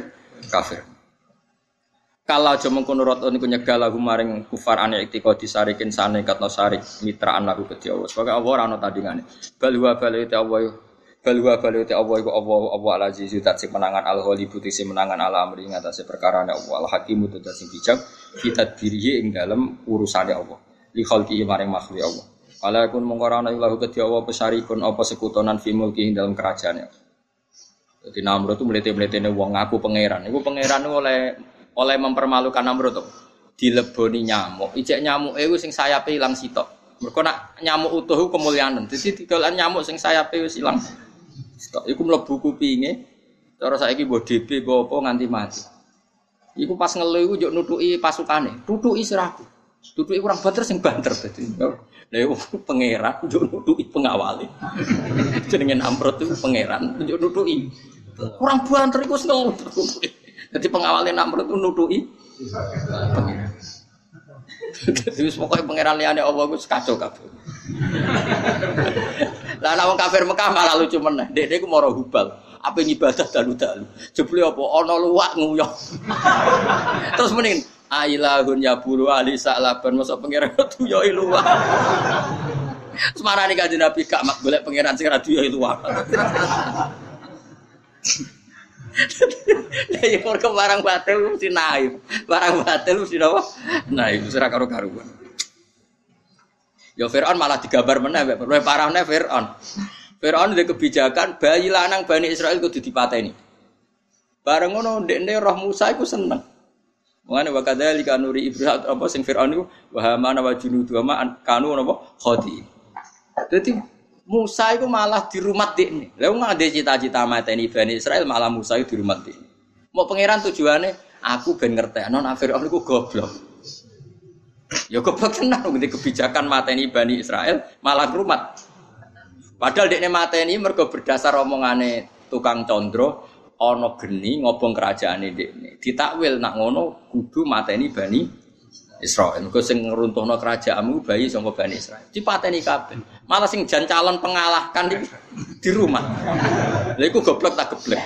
Kalau aja mengkono rot niku nyegah lagu maring kufar ane iktikadi sarikin sane katno sarik mitraan lagu Gusti Allah. Sebagai Allah ora ana tandingane. Balwa balite Allah. Balwa balite Allah iku Allah al-aziz zat sing menangan al-ghalib sing menangan ala amri ing atase perkarane Allah al-hakim zat sing bijak kita dirihi ing dalem urusane Allah. Li khalqi maring makhluk Allah. Ala kun mongkorana ilahu kedhi Allah pesarikun apa sekutonan fi mulki dalam kerajaannya. Jadi Namrud itu melete-meletene wong ngaku pangeran. Iku pangeran oleh mempermalukan Namrud to. Dileboni nyamuk. Ijek nyamuke iku sing sayape ilang sitok. Mergo nak nyamuk utuh kemuliaan. Dadi didolan nyamuk sing sayape wis ilang sitok. Iku mlebu kupinge. Cara saiki mbok DB apa nganti mati. Iku pas ngelu iku njuk nutuki pasukane. Tutuki siraku. Tutuki kurang banter sing banter dadi. Lha pangeran njuk nutuki pengawale. Jenenge Namrud itu pangeran njuk nutuki. Kurang banter iku wis ngelu. Dadi pengawale Namrud itu nutuki pangeran. Dadi wis pokoke pangeran liyane Allah wis kacau kabeh. Lah nek wong kafir Mekah malah lucu meneh. Dekne iku mara hubal. Apa ngibadah dalu-dalu. Jebule apa ana luwak nguyah. Terus mending ailahun ya buru ali sa'laban mosok pangeran tuyoi luwak. Semarane kanjeng Nabi gak mak golek pangeran sing ra tuyoi luwak. Ya mergo barang batil mesti naif. Barang batil mesti napa? Naif ora karo-karuan. Ya Firaun malah digambar meneh luwih parahne Firaun. Firaun ndek kebijakan bayi lanang Bani Israil kudu dipateni. Bareng ngono ndekne roh Musa iku seneng. Mengane wa kadzalika nuri Ibrahim apa sing Firaun iku wa hamana wa junudu ma kanu napa khati. Dadi Musa iku malah dirumat dekne. Lah wong ade cita-cita mateni Bani Israil malah Musa iku dirumat dekne. Mau pangeran tujuane aku ben ngertekno nek Firaun iku goblok. Ya goblok tenan ngendi kebijakan mateni Bani Israil malah rumat. Padahal dekne mateni mergo berdasar omongane tukang condro ana geni ngobong kerajaane dekne. Ditakwil nak ngono kudu mateni Bani Israil. Mergo sing ngruntuhno kerajaanmu bayi saka Bani Israil. Dipateni kabeh. Malah sing jan calon pengalahkan di rumah. Lha iku goblok tak geblek.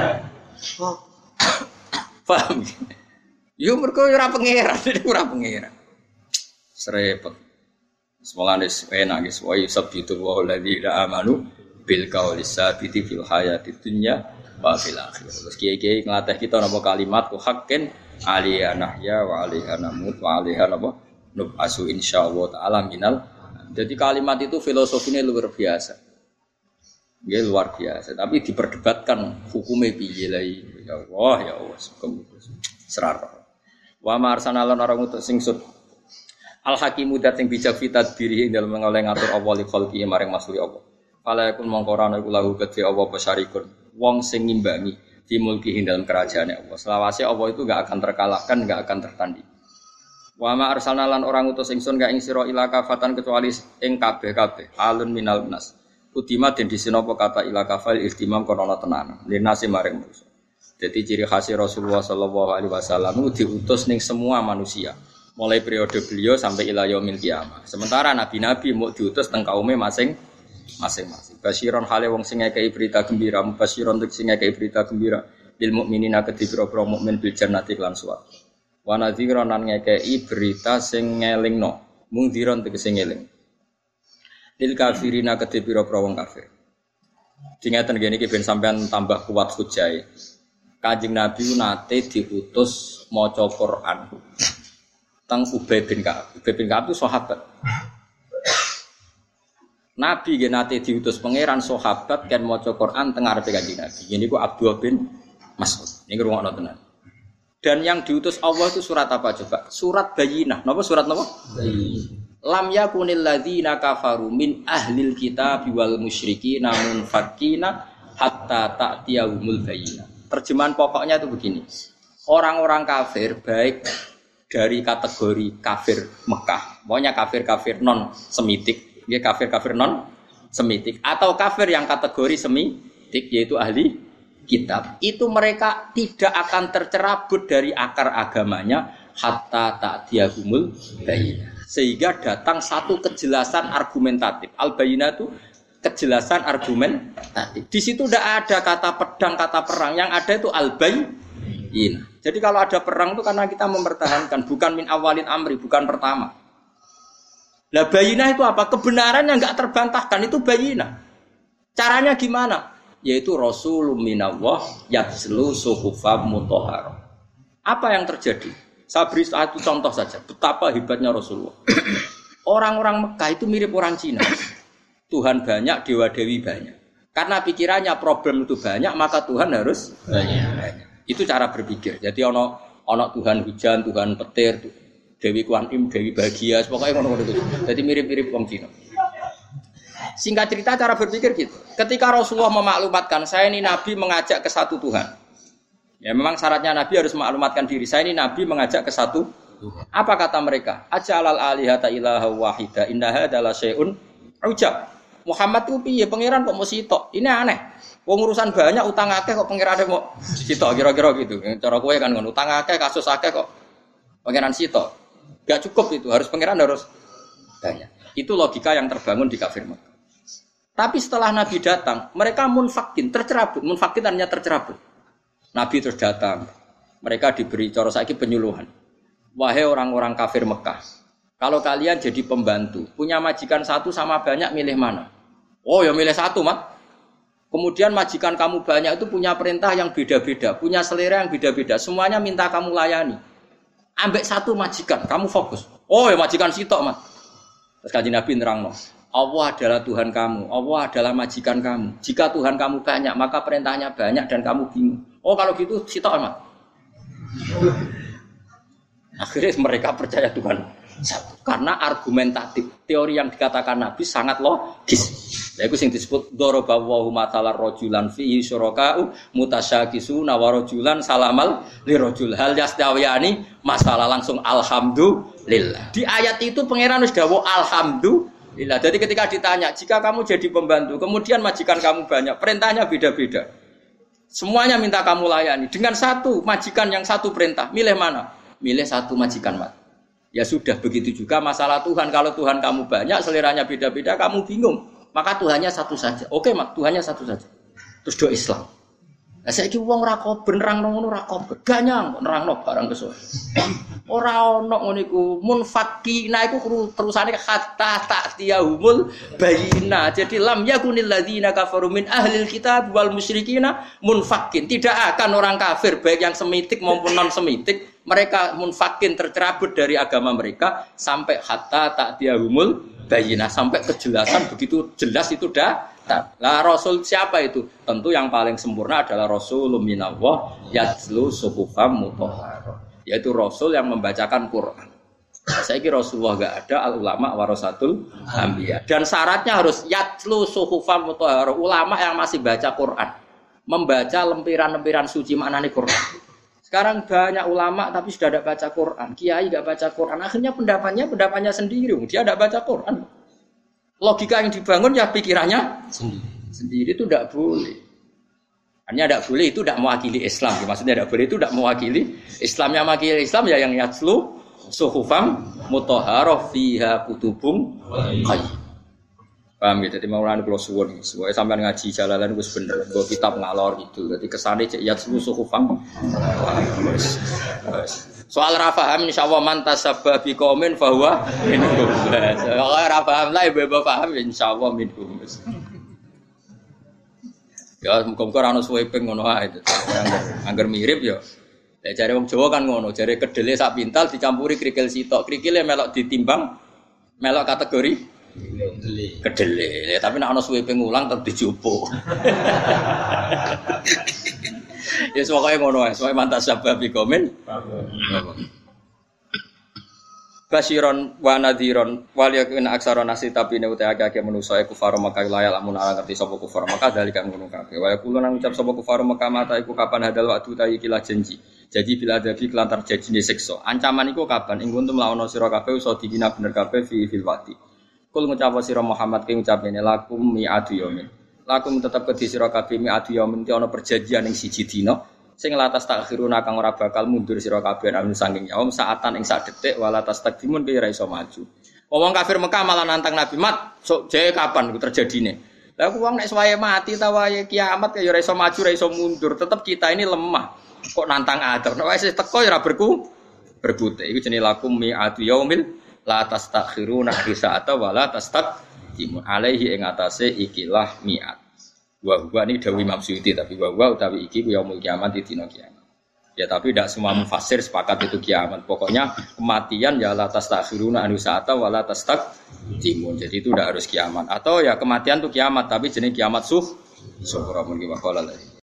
Paham? Yo mergo ora pangeran, ora pangeran. Srepet. Semoga enak guys. Wa yusabbitu wa alladziina amanu bil qawli sabiti fil hayati dunya wa fil akhirah. Terus kiai-kiai nglatih kita napa kalimat ku haqqin aliyah nahya wa alaiha namut wa alaiha napa nubasu insyaallah taala minal. Jadi kalimat itu filosofinya luar biasa. Nggih luar biasa, tapi diperdebatkan hukumnya piye lai. Ya Allah, serar. Wa ma arsalna orang utus sing Al-Hakimu dat sing bijak fitat diri ing dalem ngoleh ngatur Allah li khalqi maring makhluk Allah. Fala yakun mongko ora iku lahu kedhe Allah pesarikun. Wong sing ngimbangi di mulki ing dalem kerajaane Allah. Selawase Allah itu enggak akan terkalahkan, enggak akan tertanding. Wa ma arsalna lan orang utus ingsun ka ing sira ila kafatan kecuali ing kabeh-kabeh. Alun minal nas. Udima den disina apa kata ila kafal istimam kono tenan. Linase maring manusia. Jadi ciri khas Rasulullah sallallahu alaihi wasallam itu diutus ning semua manusia. Mulai periode beliau sampai ila yaumil qiyamah. Sementara nabi-nabi mau diutus teng kaume masing-masing. Basyiron hale wong sing ngekeki berita gembira, basyiron tek sing ngekeki berita gembira lil mukminina kedhi pira-pira mukmin bil jannati lan suwarga. Wa nadhiron lan ngekeki berita sing ngelingno, mungdiron tek sing ngeling. Lil kafirina kedhi pira-pira wong kafir. Dingeten ngene iki ben sampean tambah kuat hujae. Kanjeng Nabi nate diutus maca Quran. Tang Ubay bin Ka'ab. Ubay bin Ka'ab itu sahabat. Nabi nate diutus pangeran sahabat kan maca Quran teng ngarepe Kanjeng Nabi. Ini ku Abdullah bin Mas'ud. Ini ngrungokno tenan. Dan yang diutus Allah itu surat apa coba? Surat Bayyinah. Napa surat napa? Bayyinah. Lam yakunil ladzina kafaru min ahlil kitab wal musyrikin namun fakina hatta ta'tiyahumul bayyinah. Terjemahan pokoknya itu begini. Orang-orang kafir baik dari kategori kafir Mekah, pokoknya kafir-kafir non semitik, ya kafir-kafir non semitik atau kafir yang kategori semitik yaitu ahli kitab, itu mereka tidak akan tercerabut dari akar agamanya hatta ta'tiyahumul bayyinah. Sehingga datang satu kejelasan argumentatif. Al-bayyinah itu kejelasan argumentatif. Di situ tidak ada kata pedang, kata perang. Yang ada itu al-bayyinah. Jadi kalau ada perang itu karena kita mempertahankan, bukan min awalin amri, bukan pertama. Lah bayyinah itu apa? Kebenaran yang enggak terbantahkan itu bayyinah. Caranya gimana? Yaitu Rasulun minallah yatslu suhufam mutahharah. Apa yang terjadi? Saya beri satu contoh saja, betapa hebatnya Rasulullah. Orang-orang Mekah itu mirip orang Cina. Tuhan banyak, dewa-dewi banyak. Karena pikirannya problem itu banyak, maka Tuhan harus banyak. Itu cara berpikir. Jadi ono Tuhan hujan, Tuhan petir, Dewi Kuan Im, Dewi Bahagia, pokoknya ngono-ngono itu. Jadi mirip-mirip orang Cina. Singkat cerita cara berpikir gitu. Ketika Rasulullah memaklumatkan, saya ini Nabi mengajak ke satu Tuhan. Ya memang syaratnya Nabi harus maklumatkan diri. Saya ini Nabi mengajak ke satu. Apa kata mereka? Ajalal alihata ilaha wahida innaha adalah syai'un ujab. Muhammad itu piye pangeran kok mau sitok? Ini aneh. Wong urusan banyak utang akeh kok pangeran mau sitok kira-kira gitu. Cara kowe kan ngono utang akeh kasus akeh kok pangeran sitok. Gak cukup itu, harus pangeran harus banyak. Itu logika yang terbangun di kafir Mekah. Tapi setelah Nabi datang, mereka munfakin, tercerabut. Munfakin artinya tercerabut. Nabi terus datang. Mereka diberi cara saiki penyuluhan. Wahai orang-orang kafir Mekah, kalau kalian jadi pembantu, punya majikan satu sama banyak, milih mana? Oh ya milih satu, Mat. Kemudian majikan kamu banyak itu punya perintah yang beda-beda, punya selera yang beda-beda, semuanya minta kamu layani. Ambek satu majikan, kamu fokus. Oh ya majikan sitok, Mat. Terus Kanjeng Nabi nerangno. Allah adalah Tuhan kamu, Allah adalah majikan kamu. Jika Tuhan kamu banyak, maka perintahnya banyak dan kamu bingung. Oh kalau gitu sitok amat. Akhirnya mereka percaya Tuhan satu. Karena argumentatif, teori yang dikatakan Nabi sangat logis. Itu yang disebut dorobawahu matalar rojulan fihi syuraka'u mutasyakisuna wa rojulan salamal li rojul hal yastawiyani masalah langsung alhamdulillah. Di ayat itu pangeran sudah dawuh alhamdulillah. Jadi ketika ditanya, jika kamu jadi pembantu, kemudian majikan kamu banyak, perintahnya beda-beda. Semuanya minta kamu layani. Dengan satu majikan yang satu perintah, milih mana? Milih satu majikan, Mat. Ya sudah, begitu juga masalah Tuhan. Kalau Tuhan kamu banyak, seleranya beda-beda, kamu bingung. Maka Tuhannya satu saja. Oke, Mat, Tuhannya satu saja. Terus do Islam. Lah saiki wong ora kober nerangno ngono ora kober. Ganyang nerangno barang kesuwen. Ora ono ngono iku munfakina iku terusane hatta ta'tiyahumul bayyina. Jadi lam yakunil ladzina kafaru min ahlil kitab wal musyrikina munfakin. Tidak akan orang kafir baik yang semitik maupun non semitik mereka munfakin tercerabut dari agama mereka sampai hatta ta'tiyahumul bayyina, sampai kejelasan begitu jelas itu dah. Lah Rasul siapa itu? Tentu yang paling sempurna adalah Rasulun minallah yatslu suhufam mutahharah, yaitu Rasul yang membacakan Quran. Saya kira Rasulullah enggak ada, al ulama warasatul anbiya. Dan syaratnya harus yatslu suhufam mutahharah, ulama yang masih baca Quran, membaca lempiran-lempiran suci maknane Quran. Sekarang banyak ulama tapi sudah tidak baca Quran, kiai enggak baca Quran, akhirnya pendapatnya sendiri, dia tidak baca Quran. Logika yang dibangun ya pikirannya sendiri itu tidak boleh. Hanya tidak boleh itu tidak mewakili Islam. Maksudnya tidak boleh itu tidak mewakili Islam. Yang mewakili Islam ya yang yatslu suhufam mutahharah fiha kutubum qayyim. Paham ya? Jadi maulana kula suwun, supaya sampean ngaji jalalan wis bener, nggo kitab ngalor gitu. Dadi kesane cek yatslu suhufam. Soal rafaham insyaallah man tasabba bi qaumin fa huwa minhum. Kalau rafaham lah ibu paham insyaallah minhum. Ya muga-muga ana sweeping ngono ae. Angger mirip ya. Lah jare wong Jawa kan ngono, jare kedele sak pintal dicampuri krikil sitok. Krikile melok ditimbang melok kategori kedele. Tapi nek ana sweeping ulang tetep dijopo. Ya pokoknya ngono ae, soalnya mantas sabab komen. Basyiron wa nadhiron wal yakun aksara nasi tapi ne uta akeh manusa iku faro Mekah laya lamun ora ngerti sapa kufar Mekah dalika ngono kabeh wa yaqulu nang ucap sapa kufar Mekah mata iku kapan hadal waktu ta iki janji jadi bila adabi kelantar janjine siksa ancaman iku kapan ing kuntum laono sira kabeh usa dikina bener kabeh fil wati kul ngucap sira Muhammad ki ngucapene lakum mi'adu yaumin lakum tetep kedhi sira kabeh mi'adu yaumin ti ana perjanjian ing siji dina sing latas takhiruna kang ora bakal mundur sira kabeh anu saking yaum saatan ing sak detik wala tastakdimun ki ora iso maju. Wong kafir Mekah malah nantang Nabi mat, sok jae kapan ku terjadine. Lah ku wong nek suwaye mati ta wae kiamat ya ora iso maju ora iso mundur, tetep kita ini lemah. Kok nantang atur. Nek wis teko ya ora berbute. Iku jenenge lakum mi'atu yaumil la tastakhiruna bi sa'ata wala tastakdimun alaihi ing atase ikilah mi'at. Wa ini dawuh Imam Suyuti tapi wa utawi iki yaumul kiamat di dina kiamat. Ya tapi tidak semua mufasir sepakat itu kiamat. Pokoknya kematian ya la tastakhiruna anu sa'ata wa la tastakdimun. Jadi itu tidak harus kiamat. Atau ya kematian itu kiamat tapi jenis kiamat sughra mungkin waqala.